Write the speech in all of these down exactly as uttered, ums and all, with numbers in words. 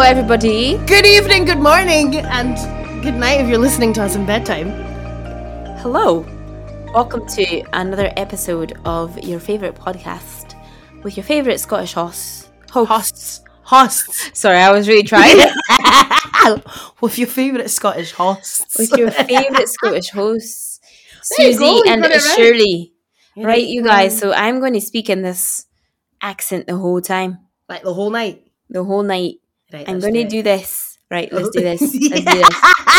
everybody. Good evening, good morning, and good night if you're listening to us in bedtime. Hello. Welcome to another episode of your favourite podcast with your favourite Scottish hosts. Hosts. Hosts. Sorry, I was really trying. With your favourite Scottish hosts. With your favourite Scottish hosts, There you Susie go, you and got it right. Shirley. Yeah, Right, you um, guys. So I'm going to speak in this accent the whole time, Like the whole night. the whole night. Right, I'm let's going to it. do this. Right, let's do this. Let's do Yeah. this.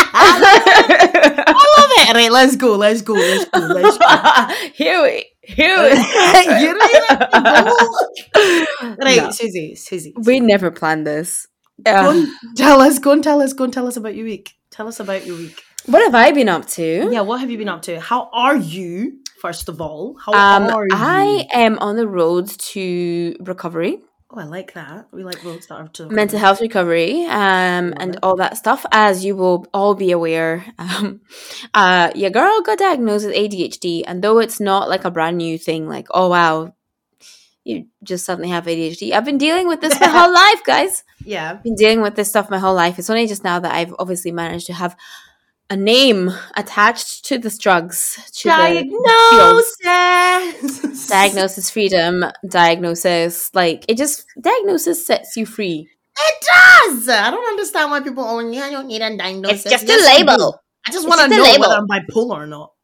I love it. Right, let's go, let's go, let's go, let's go. Here we, here we. You ready to go? Right, No. Susie, Susie. We never planned this. Go Uh, and tell us, go and tell us, go and tell us about your week. Tell us about your week. what have I been up to? Yeah, what have you been up to? How are you, first of all? How Um, are you? I am on the road to recovery, Oh, I like that. We like roads that are to mental health recovery, um, and it. all that stuff. As you will all be aware, um, uh, your girl got diagnosed with A D H D, and though it's not like a brand new thing, like oh wow, you just suddenly have A D H D. I've been dealing with this my whole life, guys. Yeah. Been dealing with this stuff my whole life. It's only just now that I've obviously managed to have a name attached to the drugs. To the field. Diagnosis. Diagnosis freedom, diagnosis, like it just, diagnosis sets you free. It does. I don't understand why people. Oh, yeah, I don't need a diagnosis. It's just Yes, a I label. do. I just It's want to just a know label. whether I'm bipolar or not.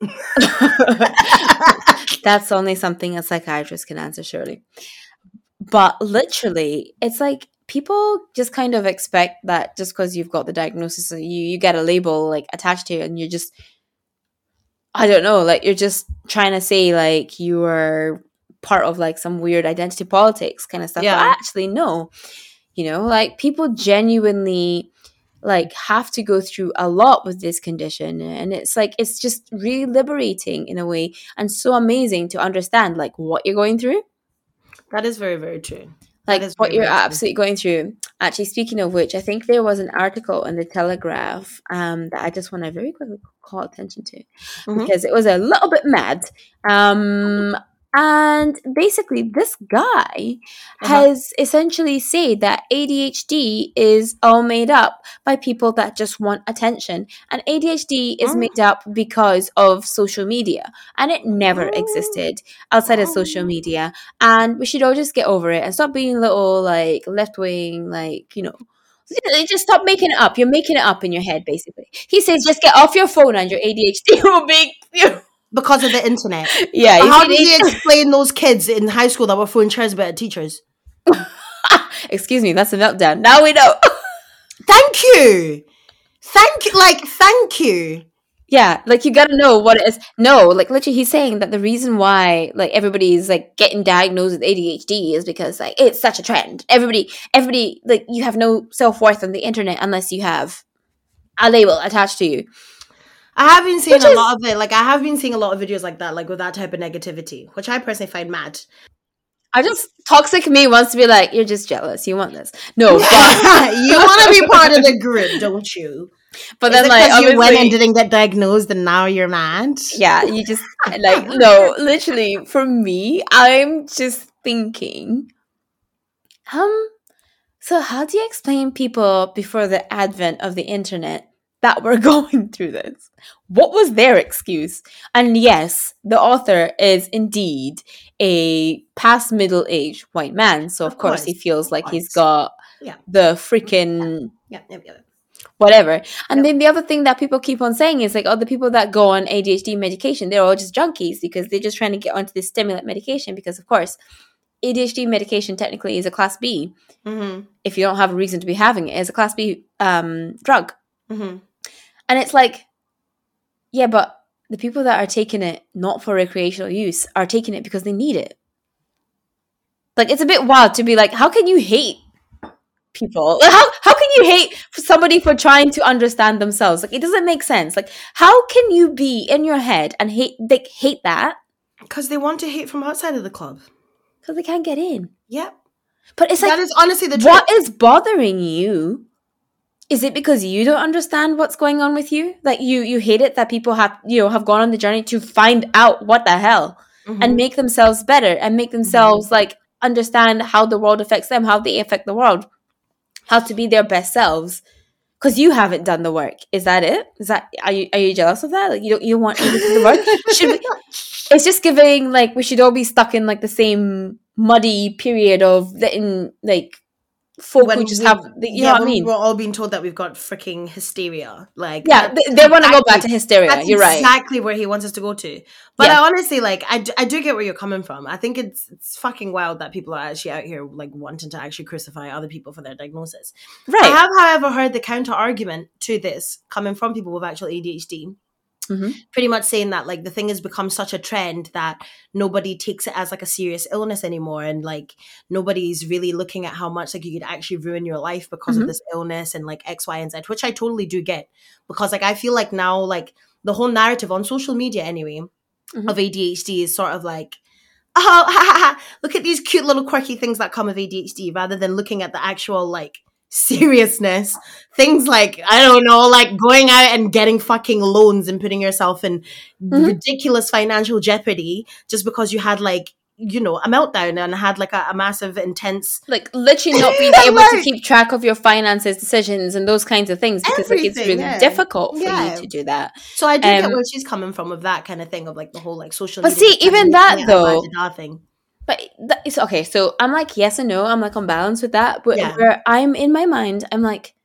That's only something a psychiatrist can answer, surely. But literally, it's like people just kind of expect that just because you've got the diagnosis, you you get a label like attached to it, and you're just, I don't know, like you're just trying to say like you are part of like some weird identity politics kind of stuff. Yeah. But actually, no. You know, like people genuinely like have to go through a lot with this condition, and it's like it's just really liberating in a way, and so amazing to understand like what you're going through. That is very, very true. Like That is what very, you're very true. absolutely going through. Actually, speaking of which, I think there was an article in the Telegraph um, that I just want to very quickly call attention to Mhm. because it was a little bit mad. Um, and basically, this guy Uh-huh. has essentially said that A D H D is all made up by people that just want attention. And A D H D is Mm. made up because of social media. And it never Mm. existed outside of social Mm. media. And we should all just get over it and stop being little, like, left-wing, like, you know. Just stop making it up. You're making it up in your head, basically. He says, just get off your phone and your A D H D will be... Because of the internet. Yeah. But you how see, does he they- explain those kids in high school that were throwing chairs about at teachers? Excuse me, that's a meltdown. Now we know. Thank you. Thank you. Like, thank you. Yeah, like you gotta know what it is. No, like literally he's saying that the reason why like everybody's like getting diagnosed with A D H D is because like it's such a trend. Everybody everybody like you have no self-worth on the internet unless you have a label attached to you. I have been seeing Which a is- lot of it. Like, I have been seeing a lot of videos like that, like with that type of negativity, which I personally find mad. I just toxic me wants to be like, you're just jealous. You want this. No, but You want to be part of the group, don't you? but Is then it like 'cause you went obviously- and didn't get diagnosed and now you're mad? yeah, you just like no, literally for me, I'm just thinking, um, so how do you explain people before the advent of the internet that were going through this? What was their excuse? And yes, the author is indeed a past middle aged white man, so of, Of course, he course, feels of like he's course. got Yeah. the freaking Yeah, yeah, yeah. whatever. And Yep. then the other thing that people keep on saying is like, oh, the people that go on A D H D medication, they're all just junkies because they're just trying to get onto this stimulant medication because, of course, A D H D medication technically is a class B. Mm-hmm. If you don't have a reason to be having it, it's a class B um, drug. Mm-hmm. And it's like, yeah, but the people that are taking it not for recreational use are taking it because they need it. Like, it's a bit wild to be like, how can you hate people? Like, how how can you hate somebody for trying to understand themselves? Like, it doesn't make sense. Like, how can you be in your head and hate like hate that Because they want to hate from outside of the club. because they can't get in? Yep. But it's like, That is honestly the truth. what is bothering you? Is it because you don't understand what's going on with you? Like you you hate it that people have you know have gone on the journey to find out what the hell Mhm. and make themselves better and make themselves like understand how the world affects them, how they affect the world. how to be their best selves. Because you haven't done the work. Is that it? Is that are you are you jealous of that? Like you don't you don't want me to do the work? Should we, it's just giving like we should all be stuck in like the same muddy period of letting like folk When who just we- have the, you yeah, know what I when mean? we're all being told that we've got freaking hysteria. Like Yeah, that's they, they want to go back exactly- to hysteria. That's You're right. exactly where he wants us to go to. But Yeah. I honestly, like, I, d- I do get where you're coming from. I think it's it's fucking wild that people are actually out here, like, wanting to actually crucify other people for their diagnosis. I Right. have, however, heard the counter-argument to this coming from people with actual A D H D. Mhm. Pretty much saying that, like, the thing has become such a trend that nobody takes it as, like, a serious illness anymore. And, like, nobody's really looking at how much, like, you could actually ruin your life because Mhm. of this illness and, like, X, Y, and Z, which I totally do get. Because, like, I feel like now, like, the whole narrative on social media anyway Mhm. of A D H D is sort of like, oh, ha, ha, ha, look at these cute little quirky things that come with A D H D, rather than looking at the actual, like, seriousness. Things like, I don't know, like going out and getting fucking loans and putting yourself in Mhm. ridiculous financial jeopardy just because you had, like, you know, a meltdown and had like a, a massive, intense Like literally not being able to Like- keep track of your finances, decisions, and those kinds of things because like it's Everything, really yeah. difficult for Yeah. you to do that. So I do get Um, where she's coming from with that kind of thing of like the whole like social But media. see, even that, Yeah, though- la-di-da thing. But that is okay. So I'm like yes and no. I'm like on balance with that. But Yeah. where I'm in my mind, I'm like,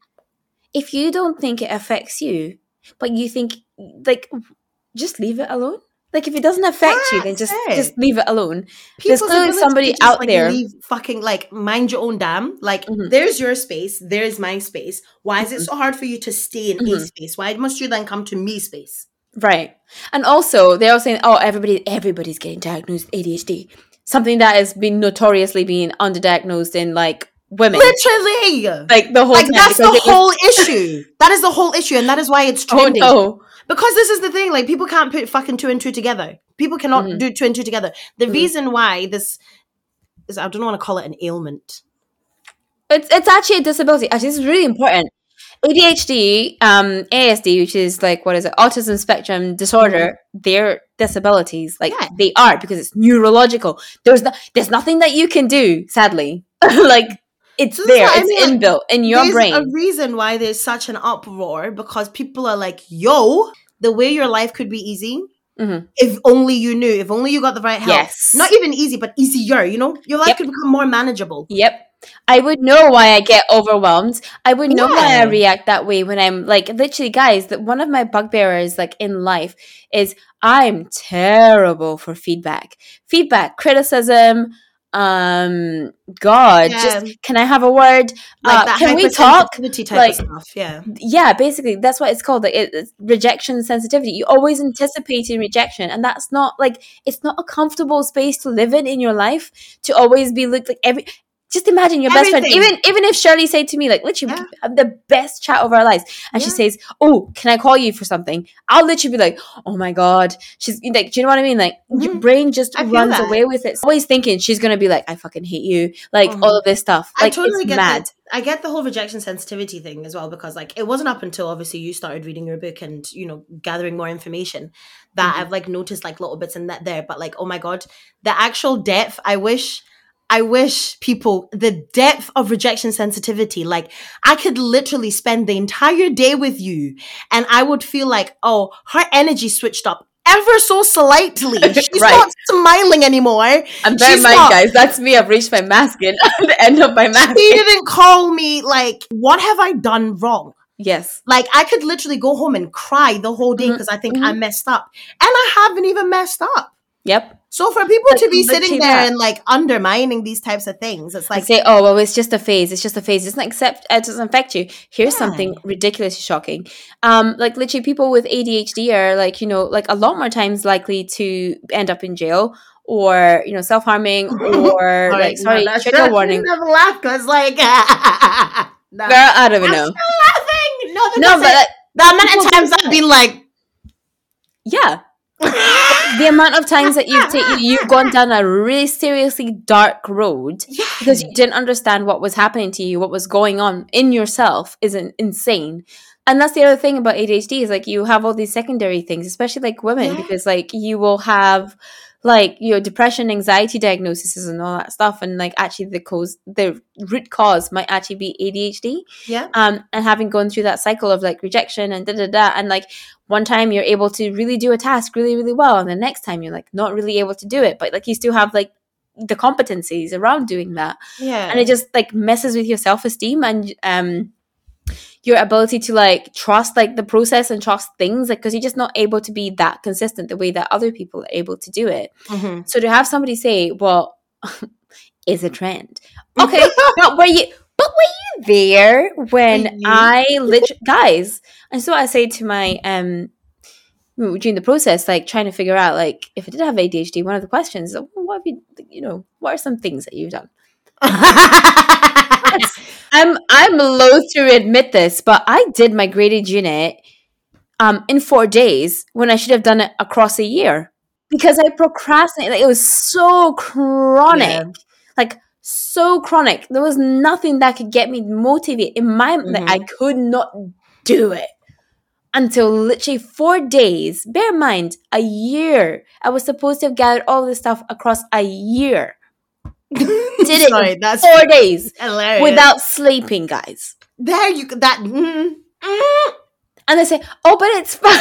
if you don't think it affects you, but you think like, just leave it alone. Like if it doesn't affect you, then That's just it. just leave it alone. People's clearly ability somebody to just, out like, there- leave fucking like mind your own damn. Like Mhm. there's your space, there's my space. Why is it Mhm. so hard for you to stay in a Mhm. space? Why must you then come to me space? Right. And also they're all saying, oh, everybody everybody's getting diagnosed with A D H D. Something that has been notoriously being underdiagnosed in like women. Literally, Like the whole like time. that's because the it was- whole issue. That is the whole issue, and that is why it's Oh trending. no. Because this is the thing, like people can't put fucking two and two together. People cannot Mhm. do two and two together. The Mhm. reason why this is, I don't want to call it an ailment. It's it's actually a disability. Actually, this is really important. A D H D, um, A S D, which is like what is it, autism spectrum disorder. They're disabilities, like Yeah. they are because it's neurological. There's no, there's nothing that you can do. Sadly, like it's So that's there. what I It's mean, like, inbuilt in your There's brain. a reason why there's such an uproar, because people are like, yo, the way your life could be easy, Mhm. if only you knew, if only you got the right help. Yes. Not even easy, but easier, you know? Your life Yep. could become more manageable. Yep. I would know why I get overwhelmed. I would know why I Yeah. react that way when I'm like literally guys, that one of my bugbearers like in life is I'm terrible for feedback. Feedback, criticism, um God, Yeah. just can I have a word? Like Uh, that can we talk? hypersensitivity type Like- of stuff, yeah. Yeah, basically that's what it's called. Like it, it's rejection sensitivity. You always anticipating rejection, and that's not like it's not a comfortable space to live in in your life. To always be looked like every. Just imagine your best friend. Everything. Even even if Shirley said to me like, literally, we Yeah. could have the best chat of our lives, and she Yeah. says, "Oh, can I call you for something?" I'll literally be like, "Oh my god," she's like, "Do you know what I mean?" Like your Mhm. brain just I feel runs that. away with it. Always thinking she's gonna be like, "I fucking hate you," like Mhm. all of this stuff. I Like totally it's get mad. that. I get the whole rejection sensitivity thing as well, because like it wasn't up until obviously you started reading your book and, you know, gathering more information that Mhm. I've like noticed like little bits in that there. But like, oh my God, the actual depth, I wish I wish people, the depth of rejection sensitivity, like I could literally spend the entire day with you and I would feel like, oh, her energy switched up ever so slightly. She's Right. not smiling anymore. And bear in She's mind, not- guys, that's me. I've reached my masculine at the end of my She masculine. didn't call me like, what have I done wrong? Yes. Like I could literally go home and cry the whole day Mhm, because I think mhm. I messed up. And I haven't even messed up. Yep. So for people Like, to be literally sitting there that. and like undermining these types of things, it's Like like, say, oh well, it's just a phase. It's just a phase. It's not accept. It doesn't affect you. Here's Yeah. something ridiculously shocking. Um, like literally, people with A D H D are like you know like a lot more times likely to end up in jail or you know self harming or All like right, sorry no, that's- trigger that's warning. never laugh because like, no. Girl, I don't even I'm know. still laughing. No, No, but like, the amount people of times do I've been like, yeah. The amount of times that you've taken, you've gone down a really seriously dark road because you didn't understand what was happening to you, what was going on in yourself is in- insane. And that's the other thing about A D H D is like you have all these secondary things, especially like women, Yeah. because like you will have like, you know, depression, anxiety diagnoses and all that stuff, and like actually the cause, the root cause might actually be A D H D. Yeah. Um, and having gone through that cycle of like rejection and da da da, and like one time you're able to really do a task really really well, and the next time you're like not really able to do it, but like you still have like the competencies around doing that. Yeah. And it just like messes with your self-esteem and um your ability to like trust like the process and trust things, like because you're just not able to be that consistent the way that other people are able to do it. Mm-hmm. So to have somebody say, well, is a trend, okay, but were you but were you there when Were you? I literally guys, and so I say to my um during the process, like trying to figure out like if I did have A D H D, one of the questions is, well, what have you you know what are some things that you've done? I'm I'm loath to admit this, but I did my graded unit um in four days when I should have done it across a year because I procrastinated. Like, it was so chronic, Yeah. like so chronic. There was nothing that could get me motivated. In my Mhm. like, I could not do it until literally four days. Bear in mind, a year. I was supposed to have gathered all this stuff across a year. Did it Sorry, in that's four days hilarious. without sleeping, guys. There you that. Mm, mm. And they say, oh, but it's fine.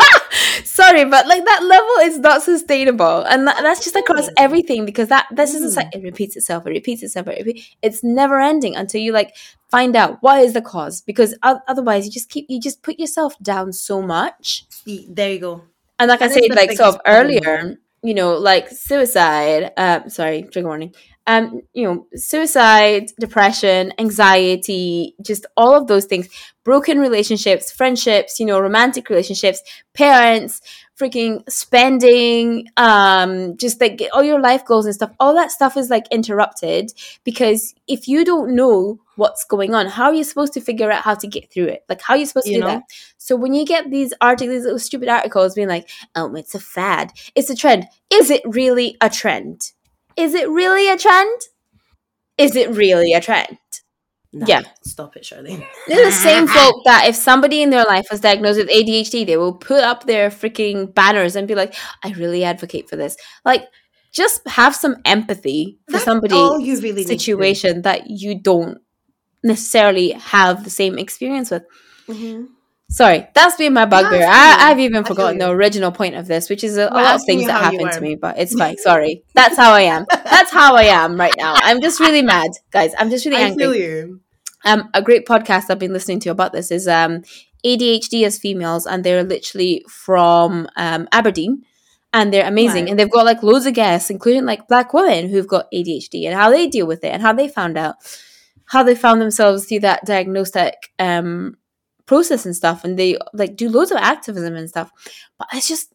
Sorry, but like that level is not sustainable. And that, that's just across everything, because that this is a, cy- it repeats itself, it repeats itself, it repeats, it's never ending until you like find out what is the cause, because o- otherwise you just keep, you just put yourself down so much. See, there you go. And like That I is said, the like sort of biggest problem with earlier, you know, like suicide, uh, sorry, trigger warning, um, you know, suicide, depression, anxiety, just all of those things, broken relationships, friendships, you know, romantic relationships, parents, freaking spending, um, just like all your life goals and stuff, all that stuff is like interrupted, because if you don't know what's going on, how are you supposed to figure out how to get through it? Like, how are you supposed to You do know? that? So when you get these articles, these little stupid articles being like, oh, it's a fad, it's a trend. Is it really a trend? Is it really a trend? Is it really a trend? Nah, Yeah. Stop it, Shirley. They're the same folk that if somebody in their life was diagnosed with A D H D, they will put up their freaking banners and be like, I really advocate for this. Like, just have some empathy for That's somebody's all you really need to do. situation that you don't necessarily have the same experience with. Mm-hmm. Sorry, that's been my bugbear. That's I, cool. I've even I feel forgotten the you. original point of this, which is a, a We're lot of asking things you that how you happened to were. me, but it's fine. Sorry. That's how I am. That's how I am right now. I'm just really mad, guys. I'm just really I angry. feel you. Um, a great podcast I've been listening to about this is um, A D H D as females, and they're literally from um, Aberdeen, and they're amazing. Right. And they've got like loads of guests, including like Black women who've got A D H D and how they deal with it and how they found out, how they found themselves through that diagnostic um, process and stuff. And they like do loads of activism and stuff. But it's just,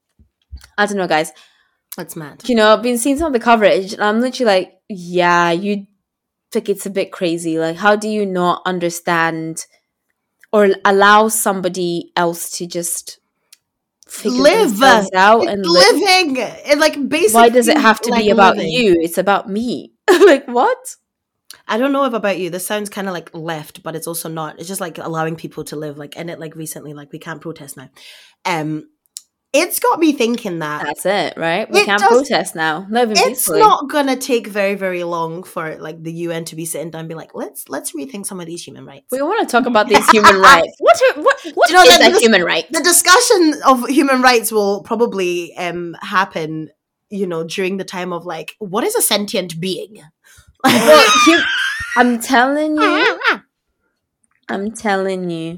I don't know, guys. That's mad. You know, I've been seeing some of the coverage, and I'm literally like, yeah, you think it's a bit crazy. Like, how do you not understand or allow somebody else to just figure Live. themselves out It's and live? living. And like basically, Why does it have to like be about living. you? It's about me. Like, what? I don't know if about you. This sounds kind of like left, but it's also not. It's just like allowing people to live. Like, and it like recently, like we can't protest now. Um, it's got me thinking that That's it, right? We It can't does- protest now. Not even it's peacefully. not gonna take very, very long for like the U N to be sitting down and be like, let's let's rethink some of these human rights. We want to talk about these human rights. What? Are, what? What Do you know is that a this- human right? The discussion of human rights will probably um happen, you know, during the time of like, what is a sentient being? Well, hu- I'm telling you. I'm telling you.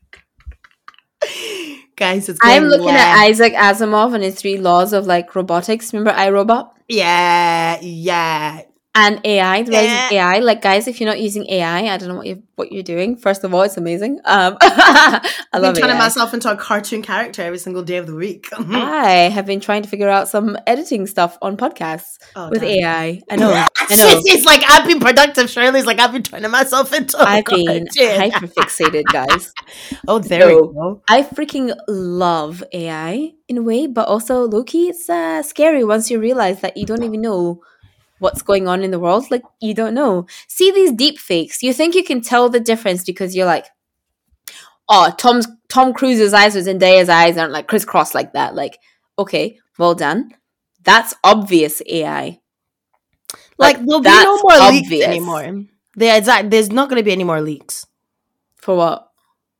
Guys, it's I'm going looking left. at Isaac Asimov and his three laws of like robotics. Remember iRobot? Yeah, yeah. And A I, the rise Yeah. of A I. Like, guys, if you're not using A I, I don't know what you what you're doing. First of all, it's amazing. Um, I I've love been turning A I. myself into a cartoon character every single day of the week. I have been trying to figure out some editing stuff on podcasts Oh, with damn. A I. I know, I know. It's like I've been productive. Shirley's like I've been turning myself into. a I've been cartoon. hyper fixated, guys. Oh, there No. we go. I freaking love A I in a way, but also low-key, it's uh, scary once you realize that you don't even know what's going on in the world. Like, you don't know. See these deep fakes. You think you can tell the difference because you're like, oh, Tom's Tom Cruise's eyes with Zendaya's eyes aren't like crisscross like that. Like, okay, well done. That's obvious A I. Like, like there'll be no more obvious. leaks anymore. There, exactly. There's not going to be any more leaks. For what?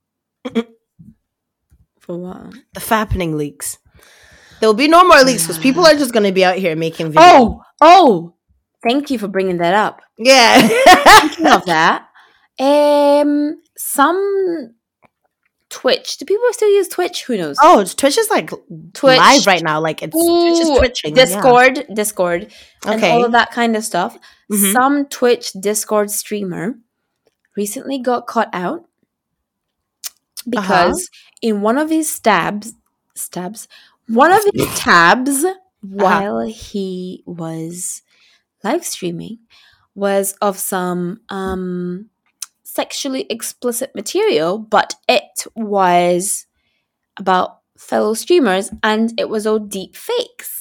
For what? The fappening leaks. There'll be no more leaks because people are just going to be out here making videos. Oh, oh! Thank you for bringing that up. Yeah. Speaking of that, um, some Twitch. Do people still use Twitch? Who knows? Oh, Twitch is like Twitch. live right now. Like it's Ooh, Twitch is twitching. Discord, yeah. Discord, okay. and all of that kind of stuff. Mm-hmm. Some Twitch Discord streamer recently got caught out because uh-huh. in one of his stabs, stabs, one of his tabs uh-huh. while he was live streaming was of some um. sexually explicit material, but it was about fellow streamers and it was all deep fakes.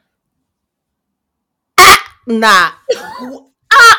Ah, nah. ah.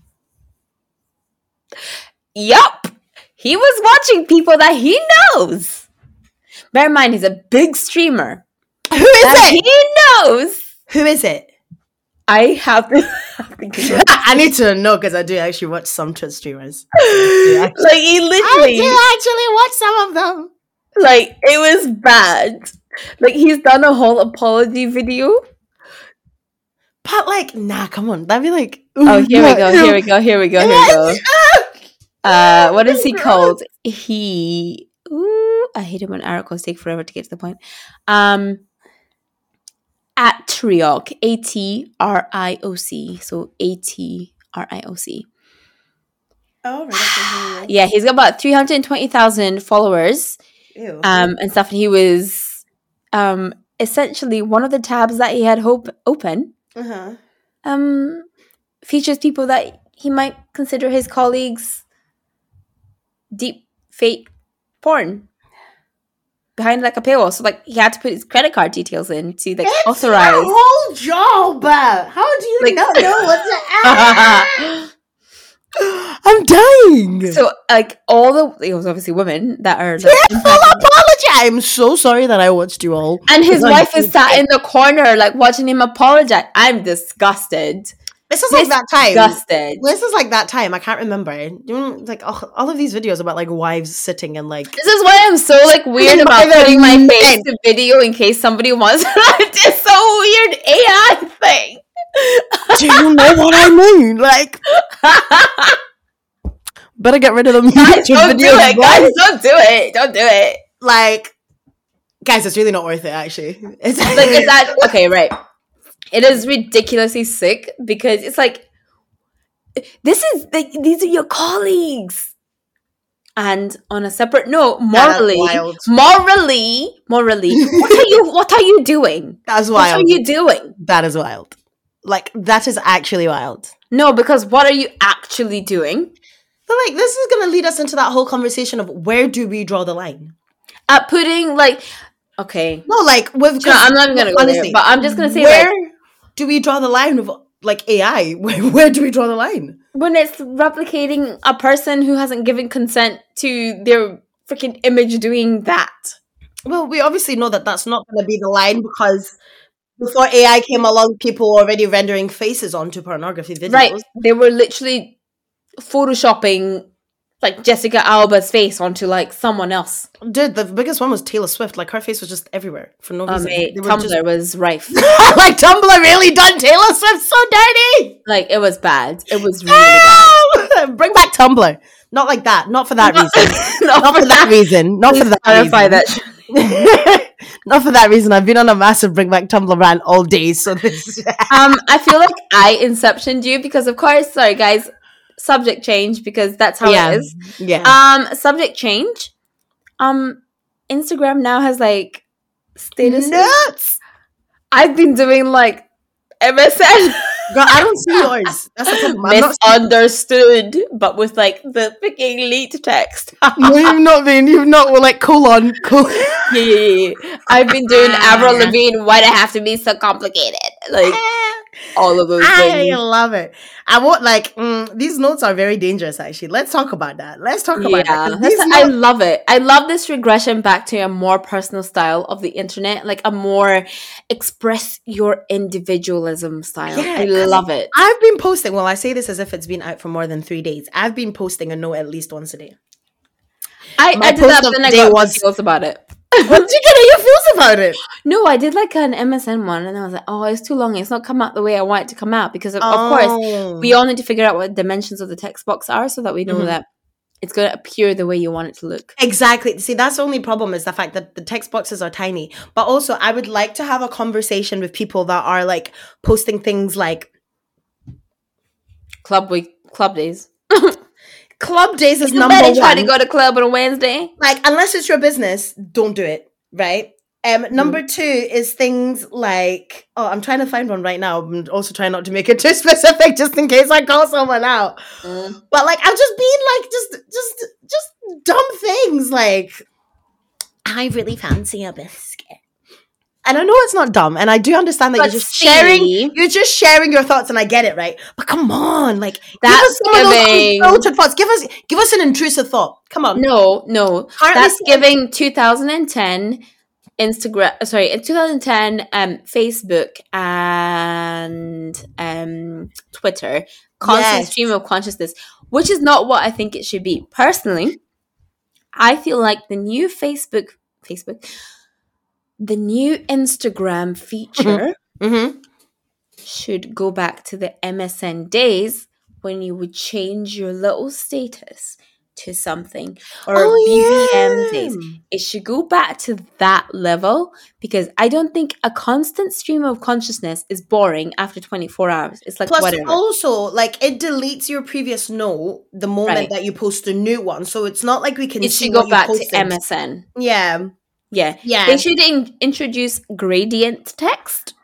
Yup. He was watching people that he knows. Bear in mind, he's a big streamer. Who is it? He knows. Who is it? I have to. I need to know because I do actually watch some Twitch streamers. Like he literally, I do actually watch some of them. Like it was bad. Like he's done a whole apology video. But like, nah, come on, that'd be like. Oh, here we go, here we go, here we go, here we go. Uh, what is he called? He. Ooh, I hate it when articles take forever to get to the point. Um. At Trioc, A T R I O C. So A T R I O C. Oh, right. Yeah, he's got about three hundred twenty thousand followers. Ew. Um, and stuff. And he was um, essentially one of the tabs that he had hope open uh-huh. um, features people that he might consider his colleagues deep fake porn. Behind like a paywall, so like he had to put his credit card details in to like it's authorize. Your whole job. How do you like, not know what to ask? I'm dying. So like all the it was obviously women that are. Like, full apology. I'm so sorry that I watched you all. And his wife is sat in the corner like watching him apologize. I'm disgusted. This is like that time. Disgusted. This is like that time. I can't remember. You know, like oh, all of these videos about like wives sitting and like. This is why I'm so like weird about putting my face to video in case somebody wants. It's so weird A I thing. Do you know what I mean? Like, better get rid of them. Guys, don't do it. Guys, don't do it. Don't do it. Like, guys, it's really not worth it. Actually, it's like is that okay? Right. It is ridiculously sick because it's like, this is like these are your colleagues. And on a separate note, morally, morally, morally, what are you? What are you doing? That's wild. What are you doing? That is wild. Like that is actually wild. No, because what are you actually doing? But like, this is going to lead us into that whole conversation of where do we draw the line? At putting like, okay, no, like with. No, I'm not even gonna go honestly, there, but I'm just gonna say where. Like, do we draw the line of like A I? Where, where do we draw the line? When it's replicating a person who hasn't given consent to their freaking image doing that. Well, we obviously know that that's not going to be the line because before A I came along, people were already rendering faces onto pornography videos. Right. They were literally photoshopping like Jessica Alba's face onto like someone else. Dude, the biggest one was Taylor Swift. Like her face was just everywhere for no reason. Um, Tumblr just... was rife. Like Tumblr really done Taylor Swift so dirty. Like it was bad. It was really bad. Bring back Tumblr. Not like that. Not for that reason. Not, Not for that reason. Not Please for that clarify reason. that. Not for that reason. I've been on a massive bring back Tumblr rant all day. So this. um, I feel like I inceptioned you because, of course, sorry guys. Subject change because that's how yeah. it is. Yeah. Um, subject change. Um, Instagram now has like statuses. Nuts. I've been doing like M S N. Girl, I don't see yours. That's a problem. Misunderstood, but with like the freaking lead text. No, you've not been. You've not. We're like colon. Cool. Yeah, yeah, yeah. I've been doing Avril Lavigne. Why'd it have to be so complicated? Like, all of those I things. love it. I won't like mm, these notes are very dangerous. Actually, let's talk about that. Let's talk about Yeah, that. 'Cause that's, these I notes, love it. I love this regression back to a more personal style of the internet, like a more express your individualism style. yeah, I 'cause love it. I've been posting. Well, I say this as if it's been out for more than three days. I've been posting a note at least once a day. I, My I did post that, of then the I day got was- feels about it. What did you get your feels about it? No, I did like an M S N one, and I was like, oh, it's too long. It's not come out the way I want it to come out because, of, of course, Oh. we all need to figure out what dimensions of the text box are so that we know Mhm. that it's going to appear the way you want it to look. Exactly. See, that's the only problem is the fact that the text boxes are tiny. But also, I would like to have a conversation with people that are like posting things like Club week, club days. club days is You number better one. try to go to club on a Wednesday. Like, unless it's your business, don't do it. Right. Um, number Mm. two is things like, oh, I'm trying to find one right now. I'm also trying not to make it too specific just in case I call someone out. Mm. But like, I'm just being like, just, just, just dumb things like, I really fancy a biscuit. And I know it's not dumb, and I do understand that But you're just sharing, see- you're just sharing your thoughts, and I get it, right? But come on, like, That's give us some of giving- those unfiltered thoughts. Give us, give us an intrusive thought. Come on. No, no. Currently That's sitting- giving two thousand ten Instagram, sorry, in two thousand ten, um, Facebook and um, Twitter, constant Yes. stream of consciousness, which is not what I think it should be. Personally, I feel like the new Facebook, Facebook, the new Instagram feature Mm-hmm. should go back to the M S N days when you would change your little status to something, or Oh, B B M yeah. days. It should go back to that level because I don't think a constant stream of consciousness is boring after twenty-four hours. It's like Plus, whatever. also, like, it deletes your previous note the moment Right. that you post a new one. So it's not like we can It see should go what you back to posted. M S N. Yeah. Yeah. Yeah. They should in- introduce gradient text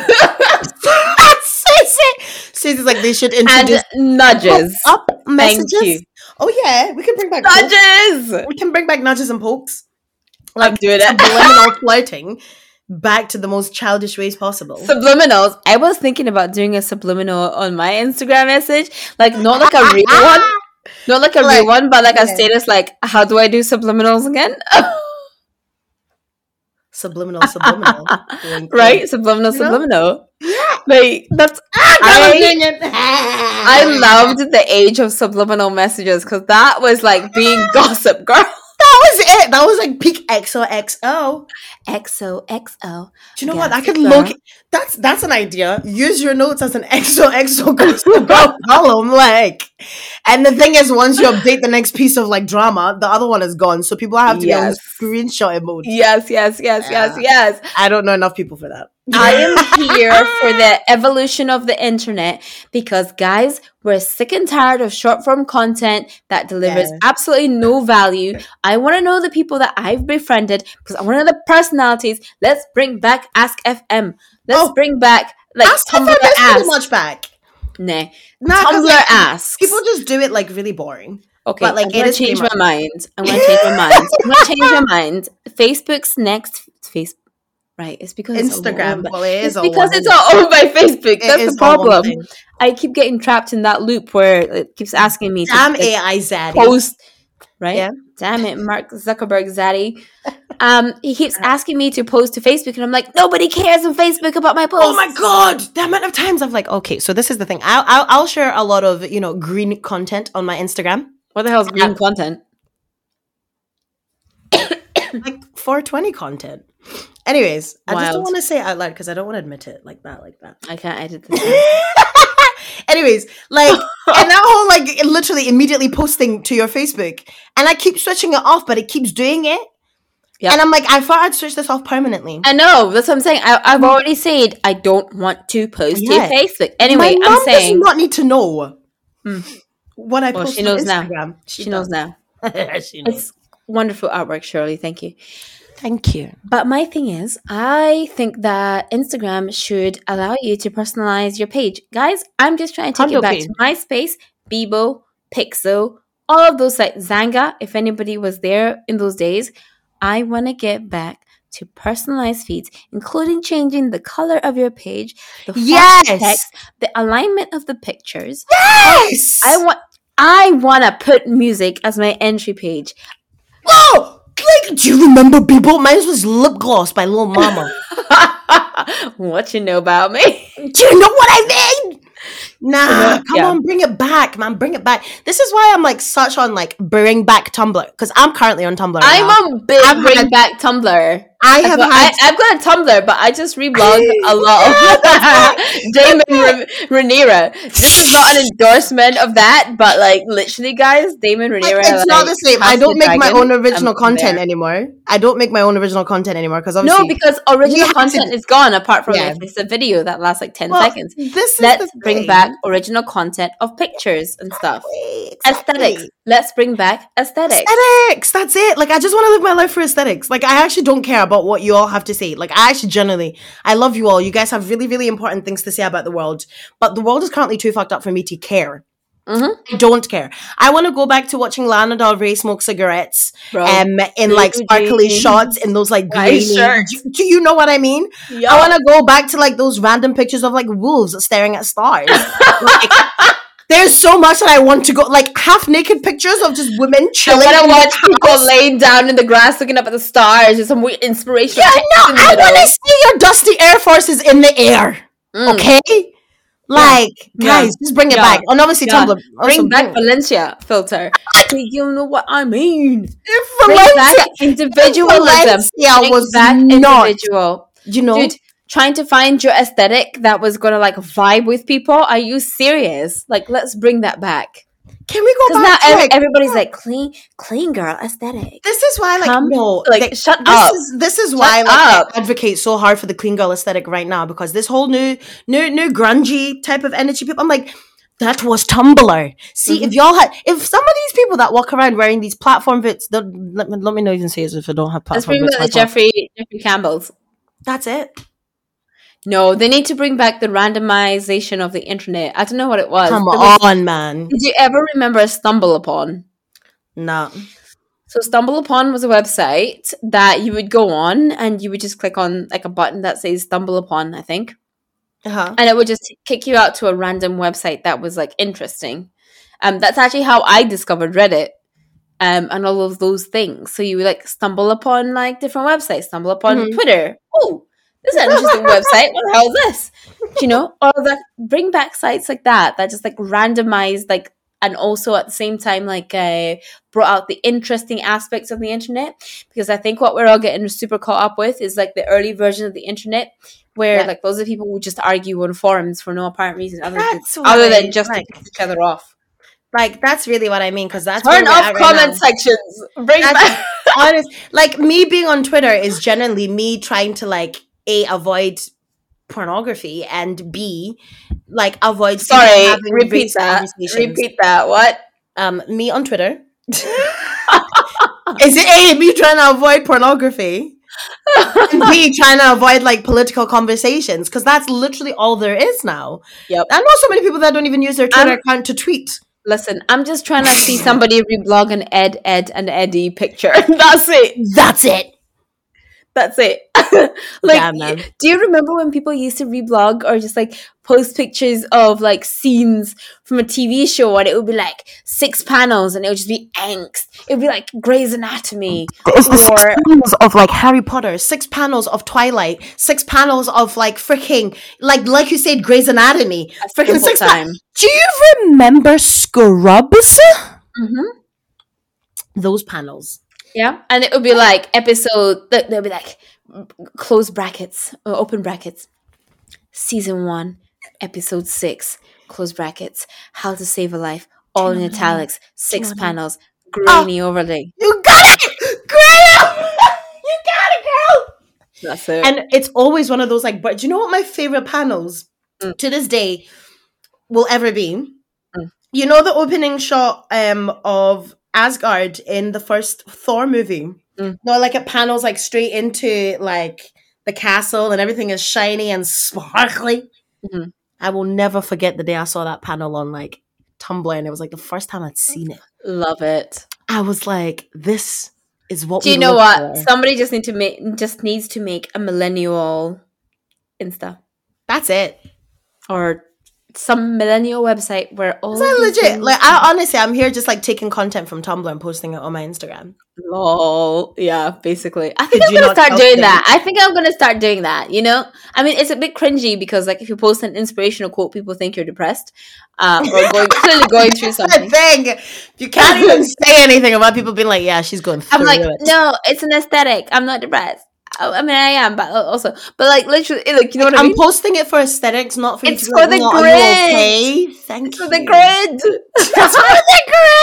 Susie's like, they should and introduce nudges. up Thank messages. you. Oh yeah, we can bring back pokes. Nudges! We can bring back nudges and pokes. I'm doing it. Subliminal flirting back to the most childish ways possible. Subliminals. I was thinking about doing a subliminal on my Instagram message. Like, not like a real one. Not like a Like, real one, but like a yeah. status like, how do I do subliminals again? Subliminal, subliminal. Wink, Right? wink. Subliminal, You know? subliminal. Like, that's... Ah, I- I'm doing it. I loved the age of subliminal messages because that was like being gossip girl. That was it. That was like peak X O X O. X O X O. Do you know what? I Gossip could girl. look. That's that's an idea. Use your notes as an X O X O gossip girl column, like. And the thing is, once you update the next piece of like drama, the other one is gone. So people have to Yes. be on screenshot mode. Yes, yes, yes, yes, Yeah. yes. I don't know enough people for that. I am here for the evolution of the internet because, guys, we're sick and tired of short form content that delivers Yeah. absolutely no value. I want to know the people that I've befriended because I want to know the personalities. Let's bring back Ask F M. Let's Oh. bring back like Ask Tumblr Tumblr is Ask. pretty much back. Nah, Nah, 'cause, Tumblr like, Asks. People just do it like really boring. Okay, But, like, I'm it gonna is pretty change my much- mind. I'm gonna change my mind. I'm gonna change my mind. Facebook's next face, right? It's because it's all Instagram. owned by- Well, it is It's all because one it's thing. all owned by Facebook. It That's is the all one problem. thing. I keep getting trapped in that loop where it keeps asking me to Damn like, A I zaddy. post. Right? Yeah. Damn it, Mark Zuckerberg zaddy. Um, he keeps asking me to post to Facebook, and I'm like, nobody cares on Facebook about my post. Oh my god! The amount of times I've like, okay, so this is the thing. I'll, I'll I'll share a lot of you know green content on my Instagram, What the hell is green Um, content? like four twenty content. Anyways, I just don't Wild. want to say it out loud because I don't want to admit it like that, like that. I can't edit this. out. Anyways, like, and that whole like literally immediately posting to your Facebook, and I keep switching it off, but it keeps doing it. Yep. And I'm like, I thought I'd switch this off permanently. I know. That's what I'm saying. I, I've already said I don't want to post Yeah. to Facebook. Anyway, My I'm mom saying does not need to know Hmm. what I Well, post she on knows now. Instagram. she knows now. now. She knows. It's wonderful artwork, Shirley. Thank you. Thank you. But my thing is, I think that Instagram should allow you to personalize your page. Guys, I'm just trying to take Condo it back page. to MySpace, Bebo, Pixel, all of those sites. Zanga, if anybody was there in those days, I want to get back to personalize feeds, including changing the color of your page, the font, Yes. the text, the alignment of the pictures. Yes. I want I want to put music as my entry page. Oh, like, do you remember people? Mine was Lip Gloss by Lil Mama. What you know about me? Do you know what I mean? Nah, come Yeah. on, bring it back, man. Bring it back. This is why I'm like such on like bring back Tumblr, because I'm currently on Tumblr. Right I'm now. on big I've bring had- back Tumblr. I have I've, had. I, I've got a Tumblr, but I just reblog a lot of Damon Ra- Rhaenyra. This is not an endorsement of that, but like literally, guys, Damon Rhaenyra. It's not like, the same. House I of don't the make my Dragon, own original I'm content there. anymore. I don't make my own original content anymore because obviously No, because we original had to content do- is gone. Apart from Yeah. if it's a video that lasts like ten well, seconds. this is Let's the bring thing. back original content of pictures and stuff. Exactly. Aesthetics. Let's bring back aesthetics. Aesthetics. That's it. Like, I just want to live my life for aesthetics. Like, I actually don't care about what you all have to say. Like, I actually generally, I love you all. You guys have really, really important things to say about the world. But the world is currently too fucked up for me to care. Mm-hmm. I don't care. I want to go back to watching Lana Del Rey smoke cigarettes Bro. um, in like Blue sparkly jeans, shots in those like white grainy. shirts. Do, do you know what I mean? Yup. I want to go back to like those random pictures of like wolves staring at stars. Like, there's so much that I want to go, like half naked pictures of just women I chilling. want to in watch the people house. laying down in the grass looking up at the stars. There's some weird inspirational. Yeah, text no, in the I middle. want to see your dusty Air Forces in the air. Mm. Okay? Like, Yeah. guys, just bring it Yeah. back. And obviously, Yeah. Tumblr. Bring also back Valencia filter. Do you know what I mean? Bring Valencia. back individualism. Valencia Bring was back not, individual. you know, Dude, trying to find your aesthetic that was gonna like vibe with people. Are you serious? Like, let's bring that back. can we go Because now back to ev- like, everybody's like clean, clean girl aesthetic. this is why, like, Come, no, like, like, shut this up. is this is Shut why, like, up. I advocate so hard for the clean girl aesthetic right now, because this whole new, new, new grungy type of energy, people, I'm like, that was Tumblr. See, Mm-hmm. if y'all had, if some of these people that walk around wearing these platform bits, don't- let me let me know even say as if I don't have Let's platform bring bits. back the myself. Jeffrey Jeffrey Campbell's. That's it. No, they need to bring back the randomization of the internet. I don't know what it was. Come There was- on, man. Did you ever remember Stumble Upon? Nah. So Stumble Upon was a website that you would go on and you would just click on like a button that says Stumble Upon, I think. Uh-huh. And it would just kick you out to a random website that was like interesting. Um, that's actually how I discovered Reddit. Um, and all of those things. So you would like stumble upon like different websites, stumble upon Mhm. Twitter. Oh, this is an interesting website. What the hell is this? Do you know? Or that bring back sites like that that just like randomized like, and also at the same time like uh, brought out the interesting aspects of the internet. Because I think what we're all getting super caught up with is like the early version of the internet where Yeah. like those are people who just argue on forums for no apparent reason other than, That's other why, than just like- to piss each other off. Like, that's really what I mean, because that's Turn where we're off at right comment now. sections. Bring That's back. honest. Like, me being on Twitter is generally me trying to like A, avoid pornography, and B, like avoid people Sorry, having repeat racist that. conversations. Repeat that. What? Um, me on Twitter. Is it A, me trying to avoid pornography? And B, trying to avoid like political conversations, because that's literally all there is now. Yep. I know so many people that don't even use their Twitter I'm- account to tweet. Listen, I'm just trying to see somebody reblog an Ed, Ed, and Eddie picture. That's it. That's it. That's it. like, Yeah, man. do you remember when people used to reblog or just like post pictures of like scenes from a T V show and it would be like six panels and it would just be angst? It would be like Grey's Anatomy. It's the six Or- panels of like Harry Potter, six panels of Twilight, six panels of like freaking like like you said, Grey's Anatomy. A Freaking simple six time. panels. Do you remember Scrubs? Mm-hmm. Those panels. Yeah, and it would be like episode. th- There'll be like close brackets, or open brackets. Season one, episode six, close brackets. How to save a life, all in italics. Six panels, grainy overlay. You got it, Graham. You got it, girl. That's it. And it's always one of those like. But do you know what my favorite panels Mm. to this day will ever be? Mm. You know the opening shot um of Asgard in the first Thor movie. Mm. No, like it panels like straight into like the castle and everything is shiny and sparkly. Mhm. I will never forget the day I saw that panel on like Tumblr, and it was like the first time I'd seen it. Love it. I was like, this is what Do we you know look what? for. Somebody just need to make just needs to make a millennial Insta That's it. or some millennial website where all Is of that these legit? things- Like, I honestly, I'm here just like taking content from Tumblr and posting it on my Instagram. Lol. Yeah, basically. I think Could I'm you gonna not start help doing them? that. I think I'm gonna start doing that. You know, I mean, it's a bit cringy because like if you post an inspirational quote, people think you're depressed, uh, or going clearly going through something. thing. You can't even say anything about people being like, yeah, she's going through I'm like, it. no, it's an aesthetic. I'm not depressed. I I mean, I am, but also, but like literally, like you know what I I'm mean? posting it for aesthetics, not for It's you to for be like, the "Oh, are grid. you okay? Thank It's you. for the grid. That's for the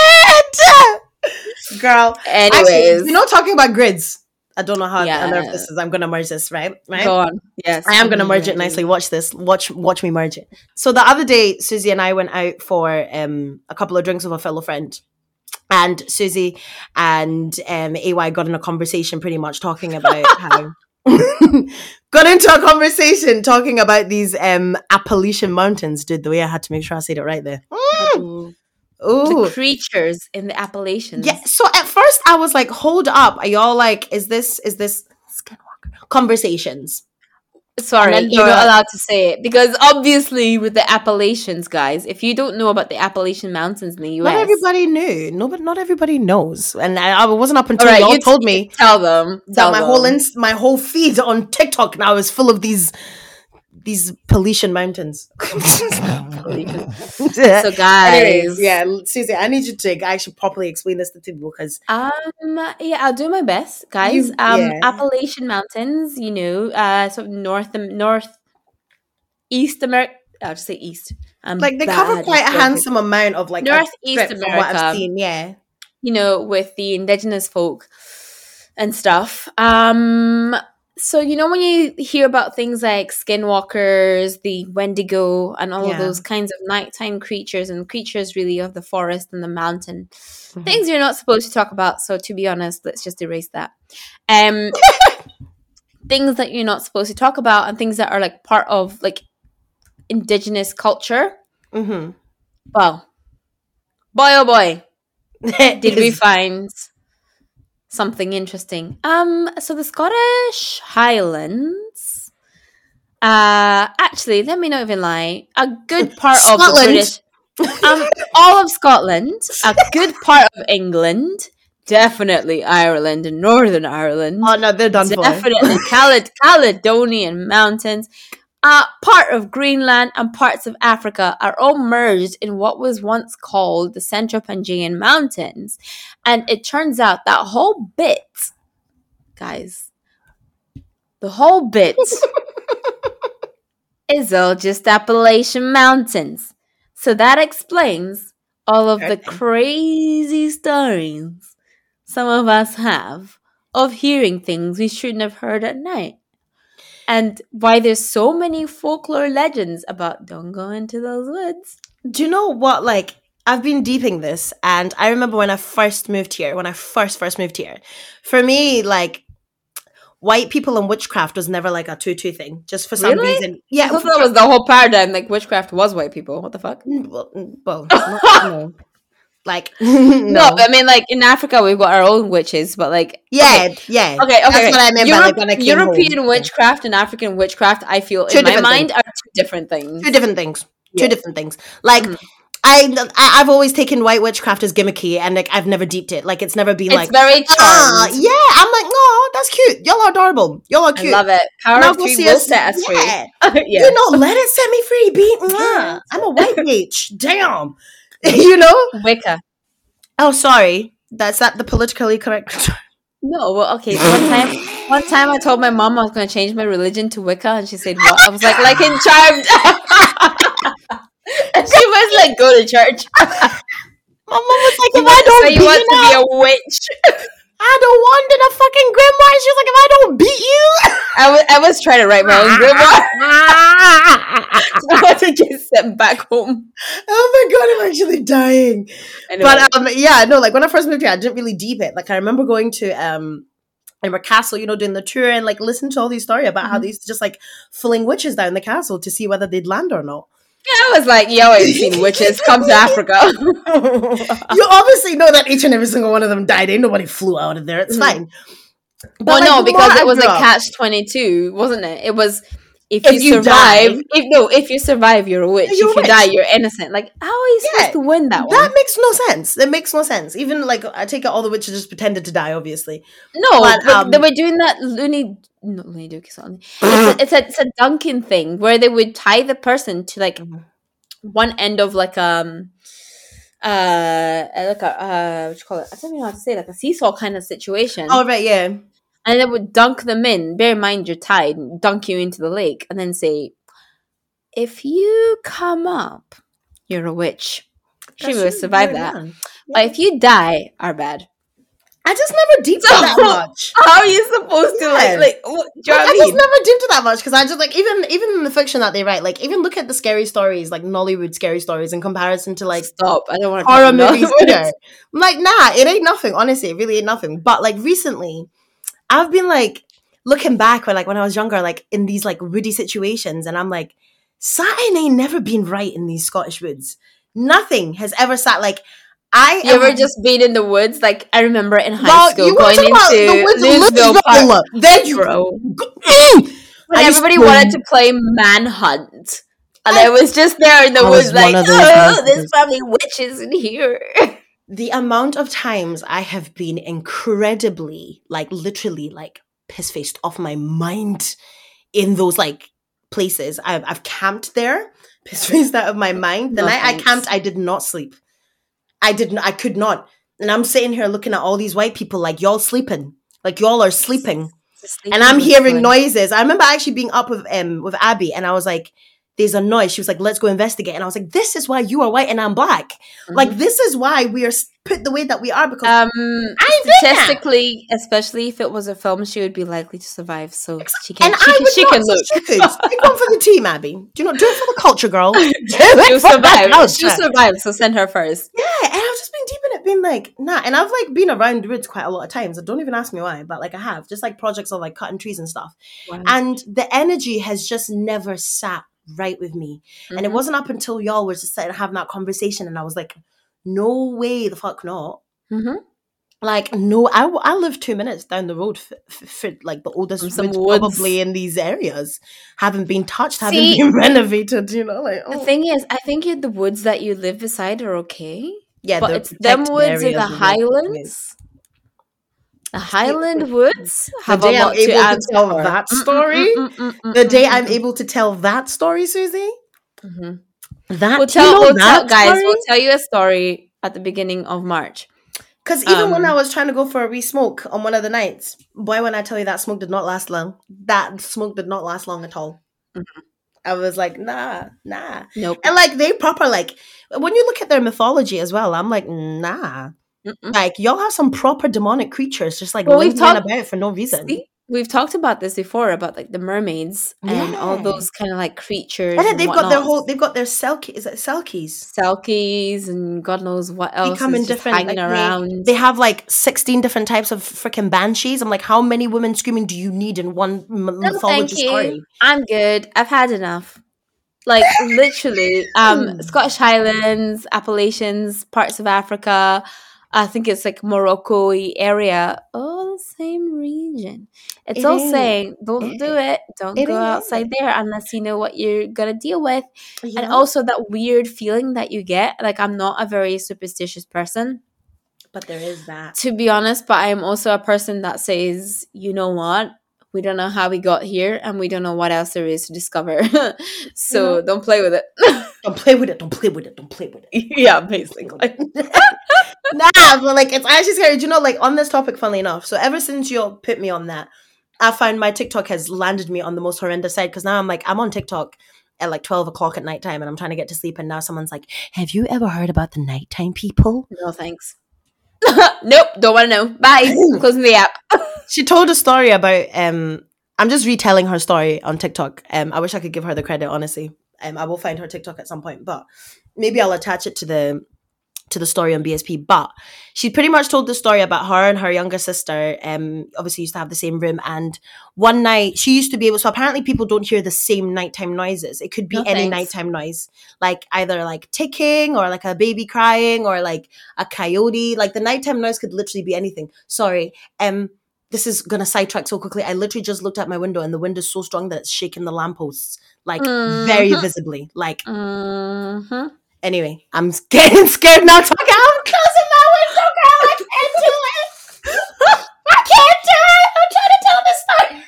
grid, girl. Actually, Anyways, you know, talking about grids. I don't know how Yeah. I don't know if this is. I'm gonna merge this, right? Right. go on. Yes, I am gonna I'm merge it ready. nicely. Watch this. Watch watch me merge it. So the other day, Susie and I went out for um a couple of drinks with a fellow friend. And Susie and um, A Y got in a conversation pretty much talking about how got into a conversation talking about these um Appalachian mountains, dude. The way I had to make sure I said it right there. Mm. Ooh. Ooh. The creatures in the Appalachians. Yeah. So at first I was like, hold up. Are y'all like, is this is this skinwalker conversations? Sorry, And then you're the- not allowed to say it because obviously with the Appalachians, guys, if you don't know about the Appalachian Mountains in the U S, Not everybody knew. No, but not everybody knows. And I, I wasn't up all until right, y'all you told t- me tell them that tell my them. whole inst- my whole feed on TikTok now is full of these these Appalachian mountains. So, guys, Anyways, yeah, Susie, I need you to actually properly explain this to people because Um, yeah, I'll do my best, guys. You- um, yeah. Appalachian Mountains, you know, uh, sort of north, north, east America. I'll just say east. I'm like they bad cover at quite a geography. handsome amount of like a Northeast strip from what I've America. seen. Yeah, You know, with the indigenous folk and stuff. Um, so you know when you hear about things like skinwalkers, the Wendigo, and all of Yeah. those kinds of nighttime creatures and creatures really of the forest and the mountain, Mhm. things you're not supposed to talk about. So to be honest, let's just erase that. Um, things that you're not supposed to talk about and things that are like part of like indigenous culture. Mm-hmm. Well, boy oh boy, did we Is- find something interesting. Um, so the Scottish Highlands, uh, actually, let me not even lie, a good part of the Scotland. British, um, all of Scotland, a good part of England, definitely Ireland and Northern Ireland, Oh no, they're done for. definitely Caled- Caledonian Mountains, uh, part of Greenland and parts of Africa are all merged in what was once called the Central Pangaean Mountains. And it turns out that whole bit, guys, the whole bit is all just Appalachian Mountains. So that explains all of the Okay. crazy stories some of us have of hearing things we shouldn't have heard at night. And why there's so many folklore legends about don't go into those woods. Do you know what? Like, I've been deeping this, and I remember when I first moved here. When I first first moved here, for me, like, white people and witchcraft was never like a two-two thing. Just for some Really? reason, I yeah. thought that was the whole paradigm. Like witchcraft was white people. What the fuck? Well, well not, no. Like, no. No, I mean like in Africa we've got our own witches, but like yeah, okay, yeah. okay, okay. That's okay. what I meant by, like, when I came European home. witchcraft and African witchcraft, I feel Two in my different mind are two different things. Two different things. Yeah. Two different things. Like, Mhm. I, I, I've always taken white witchcraft as gimmicky, and like I've never deeped it. Like, it's never been It's like, very ah, charmed. yeah. I'm like, no, that's cute. Y'all are adorable. Y'all are I cute. love it. Power Now of go three see will us- set us yeah. free. yeah. You know, let it set me free, beat. Yeah. I'm a white witch. Damn. You know? Wicca. Oh, sorry. That's not the politically correct. No, well, okay. One time, one time, I told my mom I was going to change my religion to Wicca, and she said, "What?" I was like, "Like in Charmed." And she was like, "Go to church." My mom was like, She if I wants- don't so beat you you, want to now, be a witch? I don't want to the fucking grimoire. She was like, if I don't beat you. I was, I was trying to write my own grimoire. I want to just sit back home. Oh my god, I'm actually dying. Anyway, But um, yeah, no, like when I first moved here, I didn't really deep it. Like I remember going to um, Edinburgh Castle, you know, doing the tour and like listen to all these stories about how Mhm. they used to just like fling witches down the castle to see whether they'd land or not. I was like, yo, I've seen witches. Come to Africa. You obviously know that each and every single one of them died. Ain't nobody flew out of there. It's Mhm. fine. But Well, like, no, the because more I it was a grew up- catch twenty-two, wasn't it? It was if, If you, you survive. die- If no, if you survive, you're a witch. You're a if you witch. die, you're innocent. Like, how are you Yeah, supposed to win that, That one? makes no sense. That makes no sense. Even like I take it all the witches just pretended to die, obviously. No, But, but, um, they were doing that loony. Not loony Dookie song. It's a, it's a it's a Duncan thing where they would tie the person to like Mhm. one end of like um uh like a uh what you call it? I don't even know how to say it, like a seesaw kind of situation. Oh right, yeah. And they would dunk them in. Bear in mind you're tied, and dunk you into the lake, and then say, "If you come up, you're a witch." She That's will true. survive You're that. young. But if you die, are bad. I just never deeped it So- that much. How are you supposed to Yeah. like like? What, do you know Like, what I I mean? just never deeped it that much because I just like even even in the fiction that they write, like even look at the scary stories, like Nollywood scary stories in comparison to like Stop! I don't want to horror talk about movies it. either. I'm like, nah, it ain't nothing. Honestly, it really ain't nothing. But like recently, I've been like looking back when like when I was younger, like in these like woody situations, and I'm like, something ain't never been right in these Scottish woods. Nothing has ever sat like I You ever am- just been in the woods? Like I remember in high Well, school you wanna going talk about the into woods of Louisville Louisville? Park. There you Bro. go. Mm. When I used everybody to- wanted to play manhunt. And I- I was just there in the I was woods like, one of those oh, there's monsters." probably witches in here. The amount of times I have been incredibly, like literally, like piss faced off my mind in those like places. I've I've camped there, piss faced out of my mind. The No night I thanks. camped, I did not sleep. I didn't. I could not. And I'm sitting here looking at all these white people, like y'all sleeping, like y'all are sleeping, and I'm hearing noises. I remember actually being up with um with Abby, and I was like, "There's a noise." She was like, "Let's go investigate." And I was like, "This is why you are white and I'm black. Like this is why we are s- put the way that we are because um I ain't doing that." statistically, especially if it was a film, she would be likely to survive. So she can And she I can, would she not. can so look. She could. Take one for the team, Abby. Do you not do it for the culture, girl? Do it She'll for the survive. culture. She'll survive, so send her first. Yeah, and I've just been deep in it, being like, nah. And I've like been around the woods quite a lot of times. Don't even ask me why, but like I have, just like projects of like cutting trees and stuff. And the energy has just never sat right with me. And it Mhm. wasn't up until y'all were just sitting having that conversation, and I was like, no way, the fuck not. Mhm. Like, no, I, I live two minutes down the road for, for, for like the oldest From some woods, woods. probably in these areas. Haven't been touched, haven't See, been renovated, you know? Like, The oh. thing is, I think in the woods that you live beside are okay. Yeah, but the it's them protected woods in areas the of the woods. Highlands. The Highland woods The have a day I'm lot to able to answer tell for. that Mm, mm, story, mm, mm, mm, the mm, day mm, I'm mm. able to tell that story, Susie, Mhm. that We'll do you tell, know we'll that tell, guys. story? We'll tell you a story at the beginning of March. Because even when Um, I was trying to go for a re-smoke on one of the nights, boy, when I tell you that smoke did not last long, that smoke did not last long at all. Mhm. I was like, nah, nah. Nope. And like they proper like when you look at their mythology as well, I'm like, nah. Mm-mm. Like y'all have some proper demonic creatures just like Well, we've lingering talked- about for no reason. See, we've talked about this before about like the mermaids and all Yeah. those kind of like creatures. And then and they've got their whatnot. whole they've got their selkie is it selkies? Selkies and God knows what They else come is in just different hanging like, around. They, they have like sixteen different types of freaking banshees. I'm like, how many women screaming do you need in one m- No, mythology thank you. story? I'm good. I've had enough. Like literally, um, Scottish Highlands, Appalachians, parts of Africa. I think it's like Morocco area. All the same region. It's It all ain't. saying, don't It- do it. Don't it go ain't. outside there unless you know what you're gonna deal with. You And know? also that weird feeling that you get. Like I'm not a very superstitious person, But there is that. to be honest, but I am also a person that says, you know what? We don't know how we got here and we don't know what else there is to discover. So Mhm. don't play with it. Don't play with it. Don't play with it. Don't play with it. Yeah, basically. Nah, but like it's actually scary. Do you know, like on this topic, funnily enough. So ever since you put me on that, I find my TikTok has landed me on the most horrendous side because now I'm like I'm on TikTok at like twelve o'clock at nighttime and I'm trying to get to sleep and now someone's like, "Have you ever heard about the nighttime people?" No, thanks. Nope, don't want to know. Bye. I'm closing the app. She told a story about um I'm just retelling her story on TikTok. Um I wish I could give her the credit, honestly. Um I will find her TikTok at some point, but maybe I'll attach it to the to the story on B S P, but she pretty much told the story about her and her younger sister. Um, obviously used to have the same room, and one night she used to be able. So apparently, people don't hear the same nighttime noises. It could be No, any thanks. nighttime noise, like either like ticking or like a baby crying or like a coyote. Like the nighttime noise could literally be anything. Sorry, um, this is gonna sidetrack so quickly. I literally just looked out my window, and the wind is so strong that it's shaking the lampposts like very Mhm. visibly. Like. Mhm. Anyway, I'm getting scared now talking. I'm closing my window, girl. I can't do it. I can't do it. I'm trying to tell this story.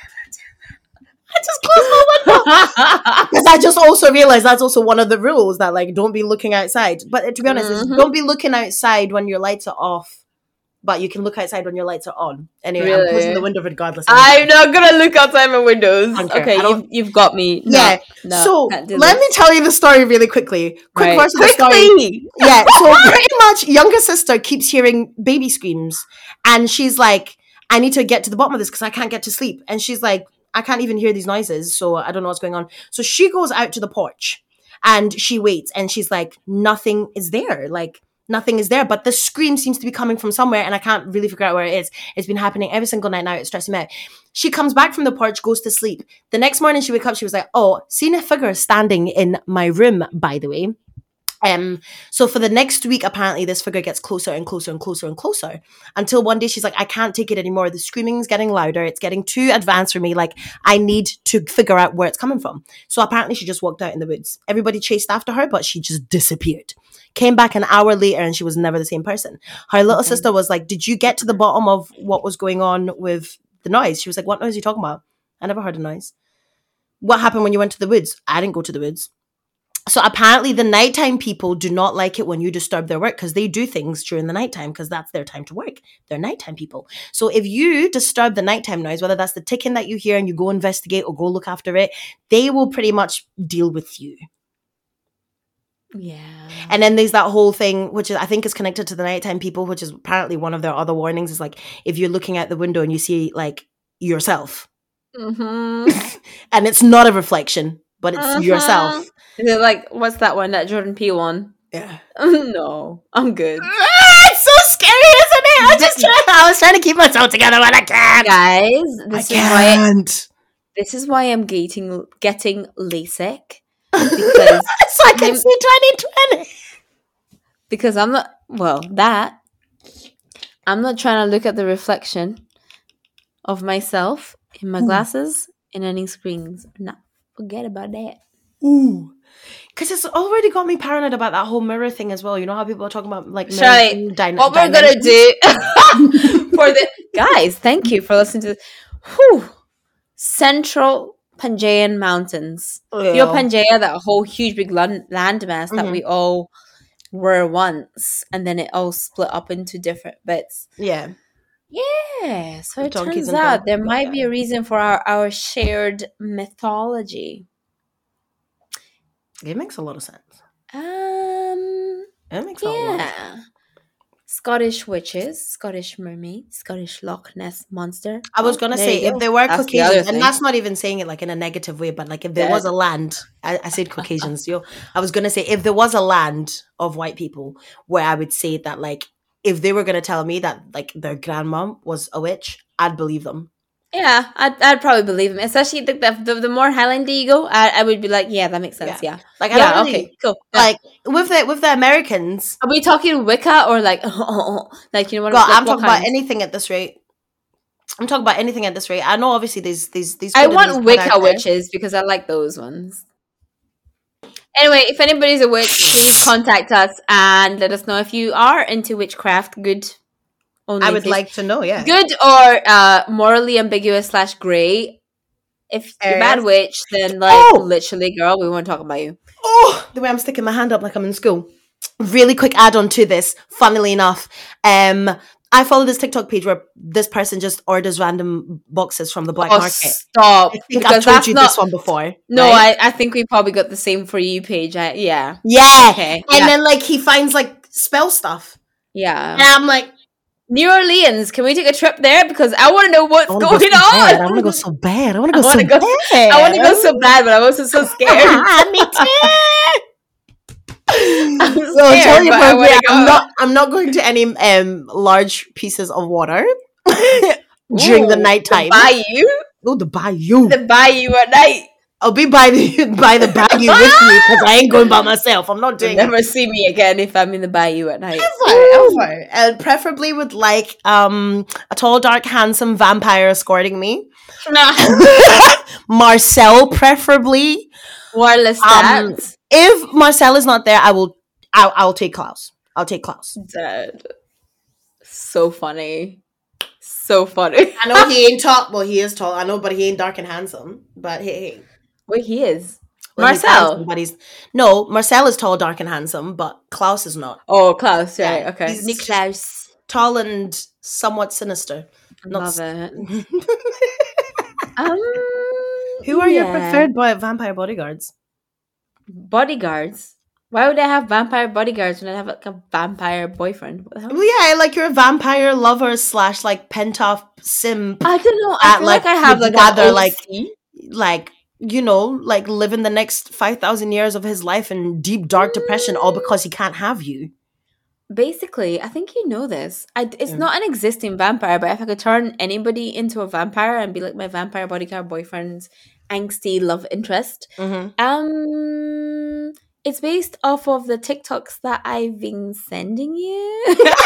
I just closed my window. Because I just also realized that's also one of the rules that, like, don't be looking outside. But to be honest, it's Mhm. don't be looking outside when your lights are off. But you can look outside when your lights are on. Anyway, I'm closing Really? the window regardless. I'm not gonna look outside my windows. Don't care. Okay, I don't- you've, you've got me. No, Yeah. no, so can't do let this. me tell you the story really quickly. Quick Right. verse of the story. Quickly! Yeah, so pretty much younger sister keeps hearing baby screams, and she's like, I need to get to the bottom of this because I can't get to sleep. And she's like, I can't even hear these noises, so I don't know what's going on. So she goes out to the porch and she waits, and she's like, nothing is there. Like, nothing is there, but the scream seems to be coming from somewhere, and I can't really figure out where it is. It's been happening every single night now. It's stressing me out. She comes back from the porch, goes to sleep. The next morning she wakes up, she was like, oh, seen a figure standing in my room, by the way. Um, so for the next week, apparently this figure gets closer and closer and closer and closer until one day she's like, I can't take it anymore. The screaming's getting louder. It's getting too advanced for me. Like, I need to figure out where it's coming from. So apparently she just walked out in the woods. Everybody chased after her, but she just disappeared. Came back an hour later and she was never the same person. Her little Okay. sister was like, did you get to the bottom of what was going on with the noise? She was like, what noise are you talking about? I never heard a noise. What happened when you went to the woods? I didn't go to the woods. So apparently the nighttime people do not like it when you disturb their work because they do things during the nighttime because that's their time to work. They're nighttime people. So if you disturb the nighttime noise, whether that's the ticking that you hear and you go investigate or go look after it, they will pretty much deal with you. Yeah. And then there's that whole thing, which is, I think is connected to the nighttime people, which is apparently one of their other warnings is like, if you're looking out the window and you see like yourself Mm-hmm. and it's not a reflection, but it's Uh-huh. yourself. Is it like, what's that one, that Jordan Peele one? Yeah. No, I'm good. Ah, it's so scary, isn't it? I just try, I was trying to keep myself together, but I can't. Guys, this I is why can't. this is why I'm getting getting LASIK because so I can I'm- see twenty twenty. because I'm not well that I'm not trying to look at the reflection of myself in my Ooh. glasses in any screens. No, forget about that. Ooh. Because it's already got me paranoid about that whole mirror thing as well. You know how people are talking about like mirrors Charlie, and dyna- What we're gonna dimensions? do for the guys, thank you for listening to this. Whew. Central Pangaean Mountains. You know Yeah. Pangaea, that whole huge big land landmass that Mhm. we all were once, and then it all split up into different bits. Yeah. Yeah, so The it donkeys turns and out donkeys, there might yeah. be a reason for our, our shared mythology. It makes a lot of sense. Um, It makes a lot of sense. yeah. Scottish witches, Scottish mermaid, Scottish Loch Ness monster. I was Oh, gonna there say you if go. there were That's the other Caucasians, thing. and that's not even saying it like in a negative way, but like if there Yeah. was a land, I, I said Caucasians, yo. I was gonna say if there was a land of white people where I would say that like if they were gonna tell me that like their grandmom was a witch, I'd believe them. Yeah, I'd, I'd probably believe him. Especially the, the, the, the more Highlandy you go, I, I would be like, yeah, that makes sense. Yeah. Like I Yeah, don't really okay, cool. Yeah. like with the with the Americans. Are we talking Wicca or like, like you know what God, like, I'm what talking about kind? anything at this rate. I'm talking about anything at this rate. I know obviously there's these these. I good and want these bad Wicca out there. witches because I like those ones. Anyway, if anybody's a witch, please contact us and let us know if you are into witchcraft. Good. Only I would face- like to know. Yeah. good or uh, morally ambiguous slash gray. If you're a bad Areas. witch, then like Oh! literally, girl, we won't talk about you. Oh, the way I'm sticking my hand up like I'm in school. Really quick add on to this. Funnily enough, um, I follow this TikTok page where this person just orders random boxes from the black Oh, market. stop! I think Because I've told that's you not. this one before. No, right? I, I think we probably got the same for you page. I, yeah. yeah. Okay. And yeah. then like he finds like spell stuff, yeah. and I'm like, New Orleans. Can we take a trip there? Because I want to know what's I going wanna go so on. bad. I want to go so bad. I want to I go so wanna go- bad. I want to go so bad, but I'm also so scared. Me too. I'm So scared, totally but I want appropriate. to I'm go. not. I'm not going to any um large pieces of water during the Ooh, the nighttime. bayou, Oh, the bayou. the bayou at night. I'll be by the by the bayou with you because I ain't going by myself. I'm not You'll doing it. never see me again if I'm in the bayou at night. Ever, Ooh. ever. And preferably with like um a tall, dark, handsome vampire escorting me. Marcel, preferably. Wireless Um, that. if Marcel is not there, I will. I'll, I'll take Klaus. I'll take Klaus. Dead. So funny. So funny. I know he ain't tall. Well, he is tall. I know, but he ain't dark and handsome. But hey, hey. Wait, he is. Well, he's Marcel. handsome, but he's no. Marcel is tall, dark, and handsome, but Klaus is not. Oh, Klaus. Right. Yeah, Okay. he's Niklaus. Tall and somewhat sinister. Not Love s- it. Um, Who are your yeah. preferred boy- vampire bodyguards? bodyguards? Why would I have vampire bodyguards when I have like a vampire boyfriend? What the hell? Well, yeah, like you're a vampire lover slash like pent up simp. I don't know. I At, feel like, like, I have would like rather, an like, O C. Like, you know, like living the next five thousand years of his life in deep, dark depression all because he can't have you. Basically, I think you know this. I, it's Yeah. not an existing vampire, but if I could turn anybody into a vampire and be like my vampire bodyguard boyfriend's angsty love interest, Mm-hmm. um, it's based off of the TikToks that I've been sending you.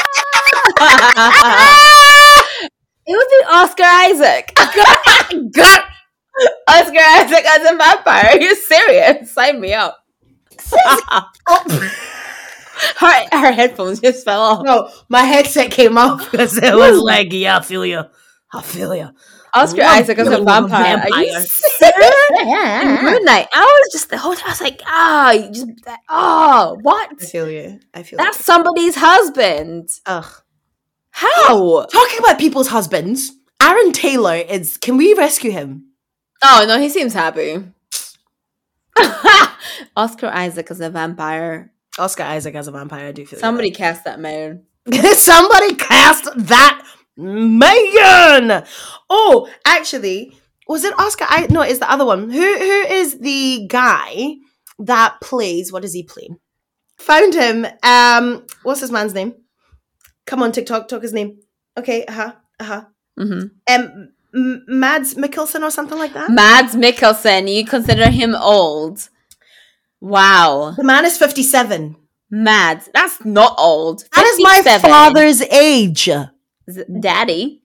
It would be Oscar Isaac. God. Oscar Isaac as a vampire. Are you serious? Sign me up. Oh. Her, her headphones just fell off. No, my headset came off because it was like, yeah, I feel you. I feel you. Oscar Love Isaac as a feeling vampire. of a Are you vampire. serious? In Moon Knight, I was just the whole time. I was like, ah, you just oh, what? I feel you. I feel That's somebody's husband. you. Ugh. How? Talking about people's husbands, Aaron Taylor is. Can we rescue him? Oh no, he seems happy. Oscar Isaac as a vampire. Oscar Isaac as a vampire. I do feel Somebody cast that man. you. Somebody cast that man. Oh, actually, was it Oscar? I no, it's the other one. Who who is the guy that plays? What does he play? Found him. Um, what's this man's name? Come on, TikTok, talk his name. Okay, uh huh, uh huh. Mm-hmm. Um, M- Mads Mikkelsen or something like that. Mads Mikkelsen. You consider him old? Wow, The man is fifty-seven. Mads. That's not old. That is my fifty-seven. father's age. Z- Daddy.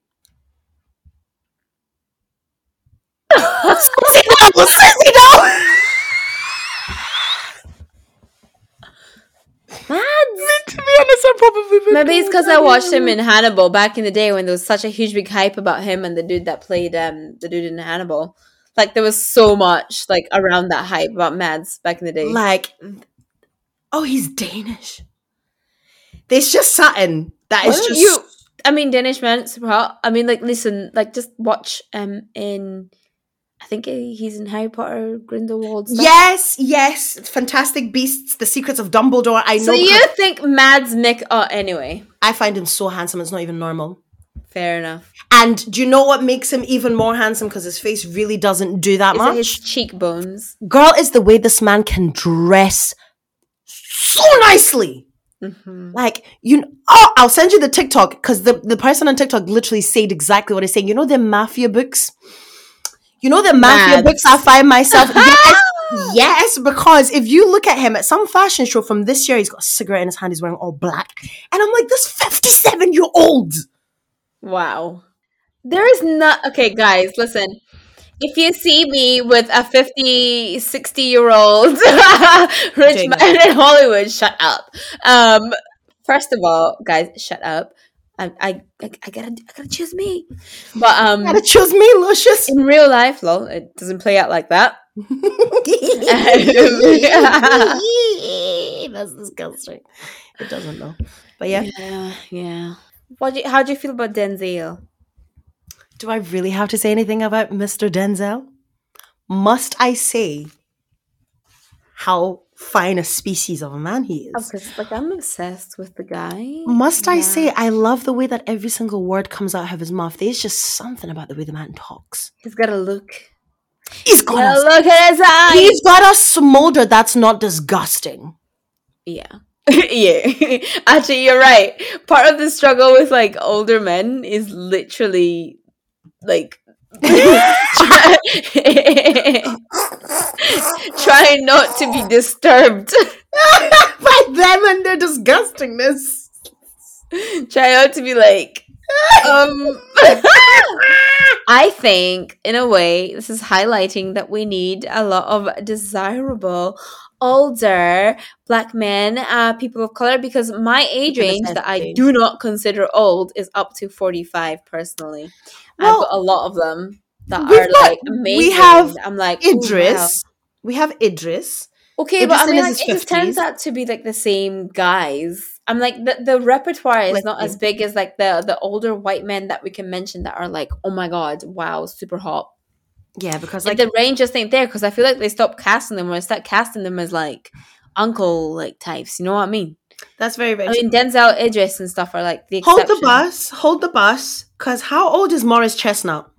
Mads. To be honest, I'm probably Maybe it's because I watched him in Hannibal back in the day when there was such a huge big hype about him and the dude that played um the dude in Hannibal. Like there was so much like around that hype about Mads back in the day. like, oh, he's Danish. There's just something that Why is don't just you? I mean, Danish man, super hot. I mean, like listen, like just watch um in. I think he's in Harry Potter, Grindelwald. Stuff. yes, yes, Fantastic Beasts, The Secrets of Dumbledore. I know. So you because think Mads Mick? Oh, anyway, I find him so handsome. It's not even normal. fair enough. And do you know what makes him even more handsome? Because his face really doesn't do that Is much. it his cheekbones? Girl, is the way this man can dress so nicely. Mm-hmm. Like, you know, oh, I'll send you the TikTok because the, the person on TikTok literally said exactly what he's saying. You know the mafia books? You know the mafia Mads. books I find myself? Yes, yes, because if you look at him at some fashion show from this year, he's got a cigarette in his hand, he's wearing all black. And I'm like, this fifty-seven-year-old. Wow. There is not okay, guys, listen. If you see me with a fifty, sixty year old rich Jane. man in Hollywood, shut up. Um first of all, guys, shut up. I I I, I gotta I gotta choose me. But um Gotta choose me, Lucius. in real life, lol, it doesn't play out like that. That's disgusting. It doesn't though. But yeah. Yeah, yeah. What do you, how do you feel about Denzel? Do I really have to say anything about Mister Denzel? Must I say how fine a species of a man he is? Because like I'm obsessed with the guy. Must I Yeah. say I love the way that every single word comes out of his mouth. There's just something about the way the man talks. He's got a look. He's got Yeah, a, look at his eyes. he's got a smolder that's not disgusting. Yeah. Yeah. Actually, you're right. Part of the struggle with like older men is literally like try- trying not to be disturbed. By them and their disgustingness. Try not to be like um I think in a way this is highlighting that we need a lot of desirable older black men, uh people of color, because my age range that I do not consider old is up to forty-five personally. I've Well, got a lot of them that we've are got- like amazing. we have I'm like, ooh, wow. Idris. We have Idris. Okay, Idris but I in mean, his like, it just turns fifties. out to be like the same guys. I'm like, the, the repertoire is Let's not see. as big as like the the older white men that we can mention that are like, oh my god, wow, super hot. Yeah, because Like, like the range just ain't there, because I feel like they stopped casting them, or start casting them as like uncle like types. You know what I mean? that's very very. I mean, Denzel, Idris, and stuff are like the hold exception. the bus. Hold the bus. Because how old is Morris Chestnut?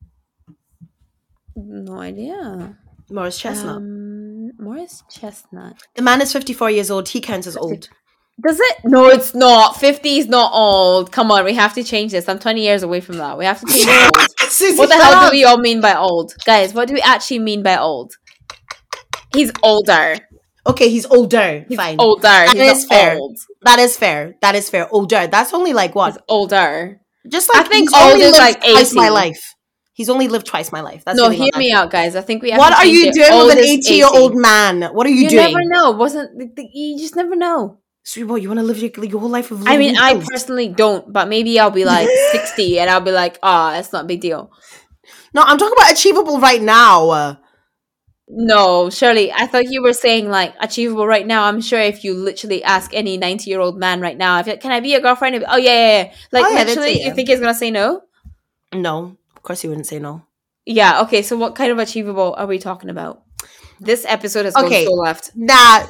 No idea. Morris Chestnut. Um, Morris Chestnut. The man is fifty-four years old. He counts as old. Does it? No, it's not. fifty is not old. Come on, we have to change this. I'm twenty years away from that. We have to change old. Susie, What the shut hell up. do we all mean by old? Guys, what do we actually mean by old? He's older. Okay, he's older. He's Fine. older. That He's is not fair. old. That is fair. That is fair. Older. That's only like what? He's older. Just like I think he's only old is lived like twice my eighty. life. He's only lived twice my life. That's No, really hear not me that out, guys. I think we have What to are change you it. doing Old with an is eighty-year-old eighty. man? What are you, You doing? never know. Wasn't the, the, you just never know. Sweet boy, you want to live your, your whole life with I mean, I pills? personally don't, but maybe I'll be like sixty and I'll be like, ah, oh, it's not a big deal. No, I'm talking about achievable right now. No, Shirley, I thought you were saying like achievable right now. I'm sure if you literally ask any ninety year old man right now, if you, can I be your girlfriend? Be, oh yeah, yeah, yeah. Like Oh, yeah, they'd literally, say you yeah. think he's gonna say no? No, of course he wouldn't say no. Yeah. Okay. So what kind of achievable are we talking about? This episode has Okay. gone so left. Nah. How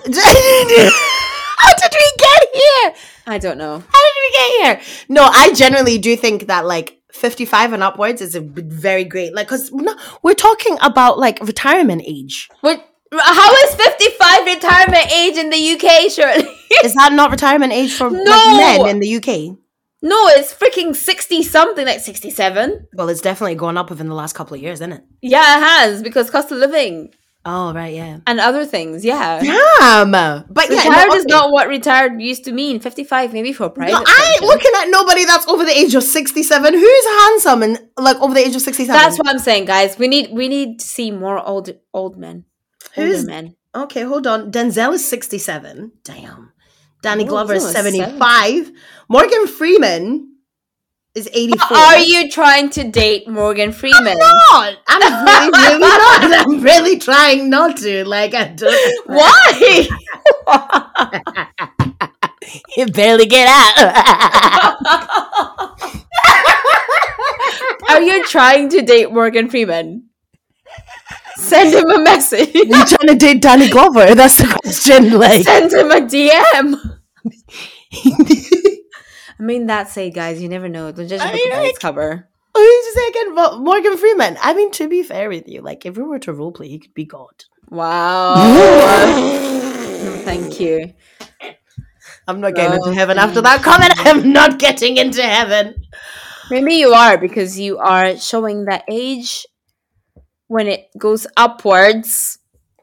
did we get here? I don't know. How did we get here? No, I generally do think that like fifty-five and upwards is a very great, like, because no, we're talking about like retirement age. What? How is fifty-five retirement age in the U K, Shirley? Is that not retirement age for No. like, men in the U K? No, it's freaking sixty something, like sixty-seven. Well, it's definitely gone up within the last couple of years, isn't it? Yeah, it has, because cost of living Oh, right, yeah. and other things. Yeah. Damn. But yeah, Retired no, is okay. not what retired used to mean. fifty-five maybe for a private. No, I ain't pension. looking at nobody that's over the age of sixty-seven. Who's handsome and like over the age of sixty-seven? That's what I'm saying, guys. We need we need to see more old old men. Older Who's- men. Okay, hold on. Denzel is sixty-seven. Damn. Danny Oh, Glover is Denzel is seventy-five. Morgan Freeman is eighty-four. Are you trying to date Morgan Freeman? not? I'm really, really not. I'm really trying not to. Like, I don't. Why? You barely get out. Are you trying to date Morgan Freeman? Send him a message. Are you trying to date Danny Glover? That's the question. Like, Send him a D M. I mean, that's it, guys. You never know. Don't judge a I book mean, by its like- cover. who did you say again? Mo- Morgan Freeman. I mean, to be fair with you, like, if we were to roleplay, he could be God. Wow. Thank you. I'm not getting Oh, into heaven after that comment. I'm not getting into heaven. Maybe you are, because you are showing that age when it goes upwards.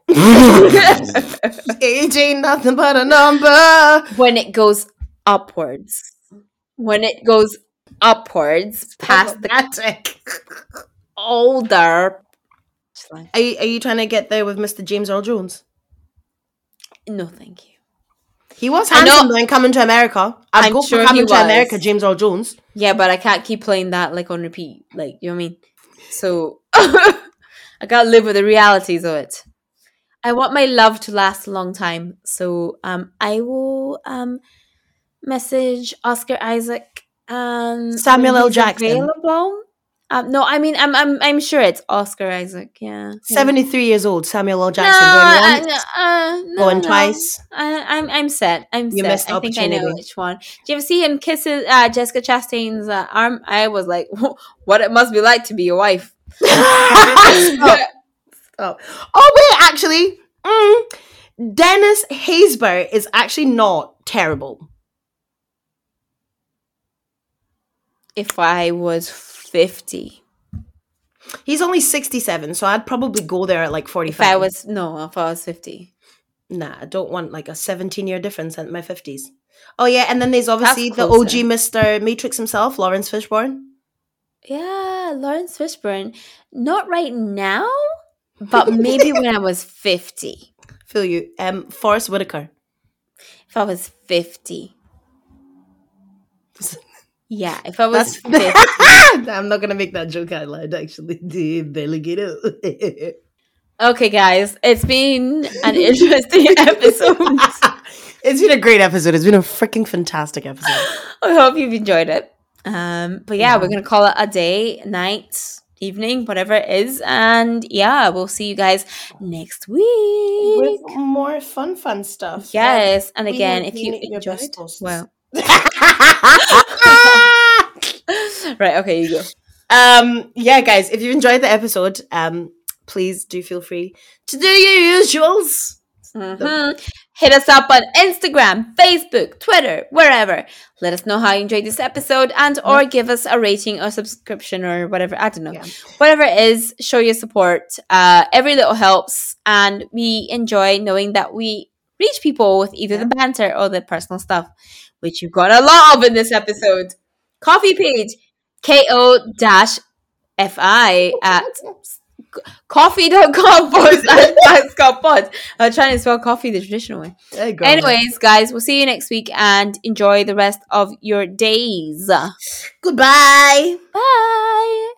Age ain't nothing but a number. When it goes upwards. When it goes upwards past the Problematic. older. Are you, are you trying to get there with Mister James Earl Jones? No, thank you. He was I know- handsome though in Coming to America. I'd I'm go sure for he Coming to was. America, James Earl Jones. Yeah, but I can't keep playing that like on repeat. Like, you know what I mean? So I gotta live with the realities of it. I want my love to last a long time. So um I will um message Oscar Isaac and Samuel when L. he's Jackson. available. Um, no, I mean I'm I'm I'm sure it's Oscar Isaac, yeah. yeah. seventy-three years old, Samuel L. No, Jackson. uh, going once, uh, no, going no. twice. I, I'm I'm set. I'm You set. missed I think I know opportunity. which one. Did you ever see him kiss his, uh, Jessica Chastain's uh, arm? I was like, what it must be like to be your wife. Stop. Stop. Oh wait, actually, mm, Dennis Haysbert is actually not terrible. If I was fifty. He's only sixty-seven, so I'd probably go there at like forty-five. If I was, no, if I was fifty. Nah, I don't want like a seventeen-year difference in my fifties. Oh yeah, and then there's obviously That's the closer. O G Mister Matrix himself, Lawrence Fishburne. Yeah, Lawrence Fishburne. Not right now, but maybe when I was fifty. Feel you. Um, Forrest Whitaker. If I was fifty. Yeah, if I was fifty. I'm not gonna make that joke out loud. Actually, barely get it. Okay, guys, it's been an interesting episode. It's been a great episode. It's been a freaking fantastic episode. I hope you've enjoyed it. Um, but yeah, Yeah. we're gonna call it a day, night, evening, whatever it is, and yeah, we'll see you guys next week. With more fun, fun stuff. Yes, and We again, have if you been your enjoyed, best hosts. well, right, okay, you go. um, yeah, guys, if you enjoyed the episode, um, please do feel free to do your usuals. Mhm. Hit us up on Instagram, Facebook, Twitter, wherever. Let us know how you enjoyed this episode, and or give us a rating or subscription or whatever. I don't know. Yeah. Whatever it is, show your support. Uh, every little helps, and we enjoy knowing that we reach people with either Yeah. the banter or the personal stuff, which you've got a lot of in this episode. Coffee page, ko-fi at coffee.com forward slash Scott Pod. I'm trying to spell coffee the traditional way. There you go. Anyways, guys, we'll see you next week and enjoy the rest of your days. Goodbye. Bye.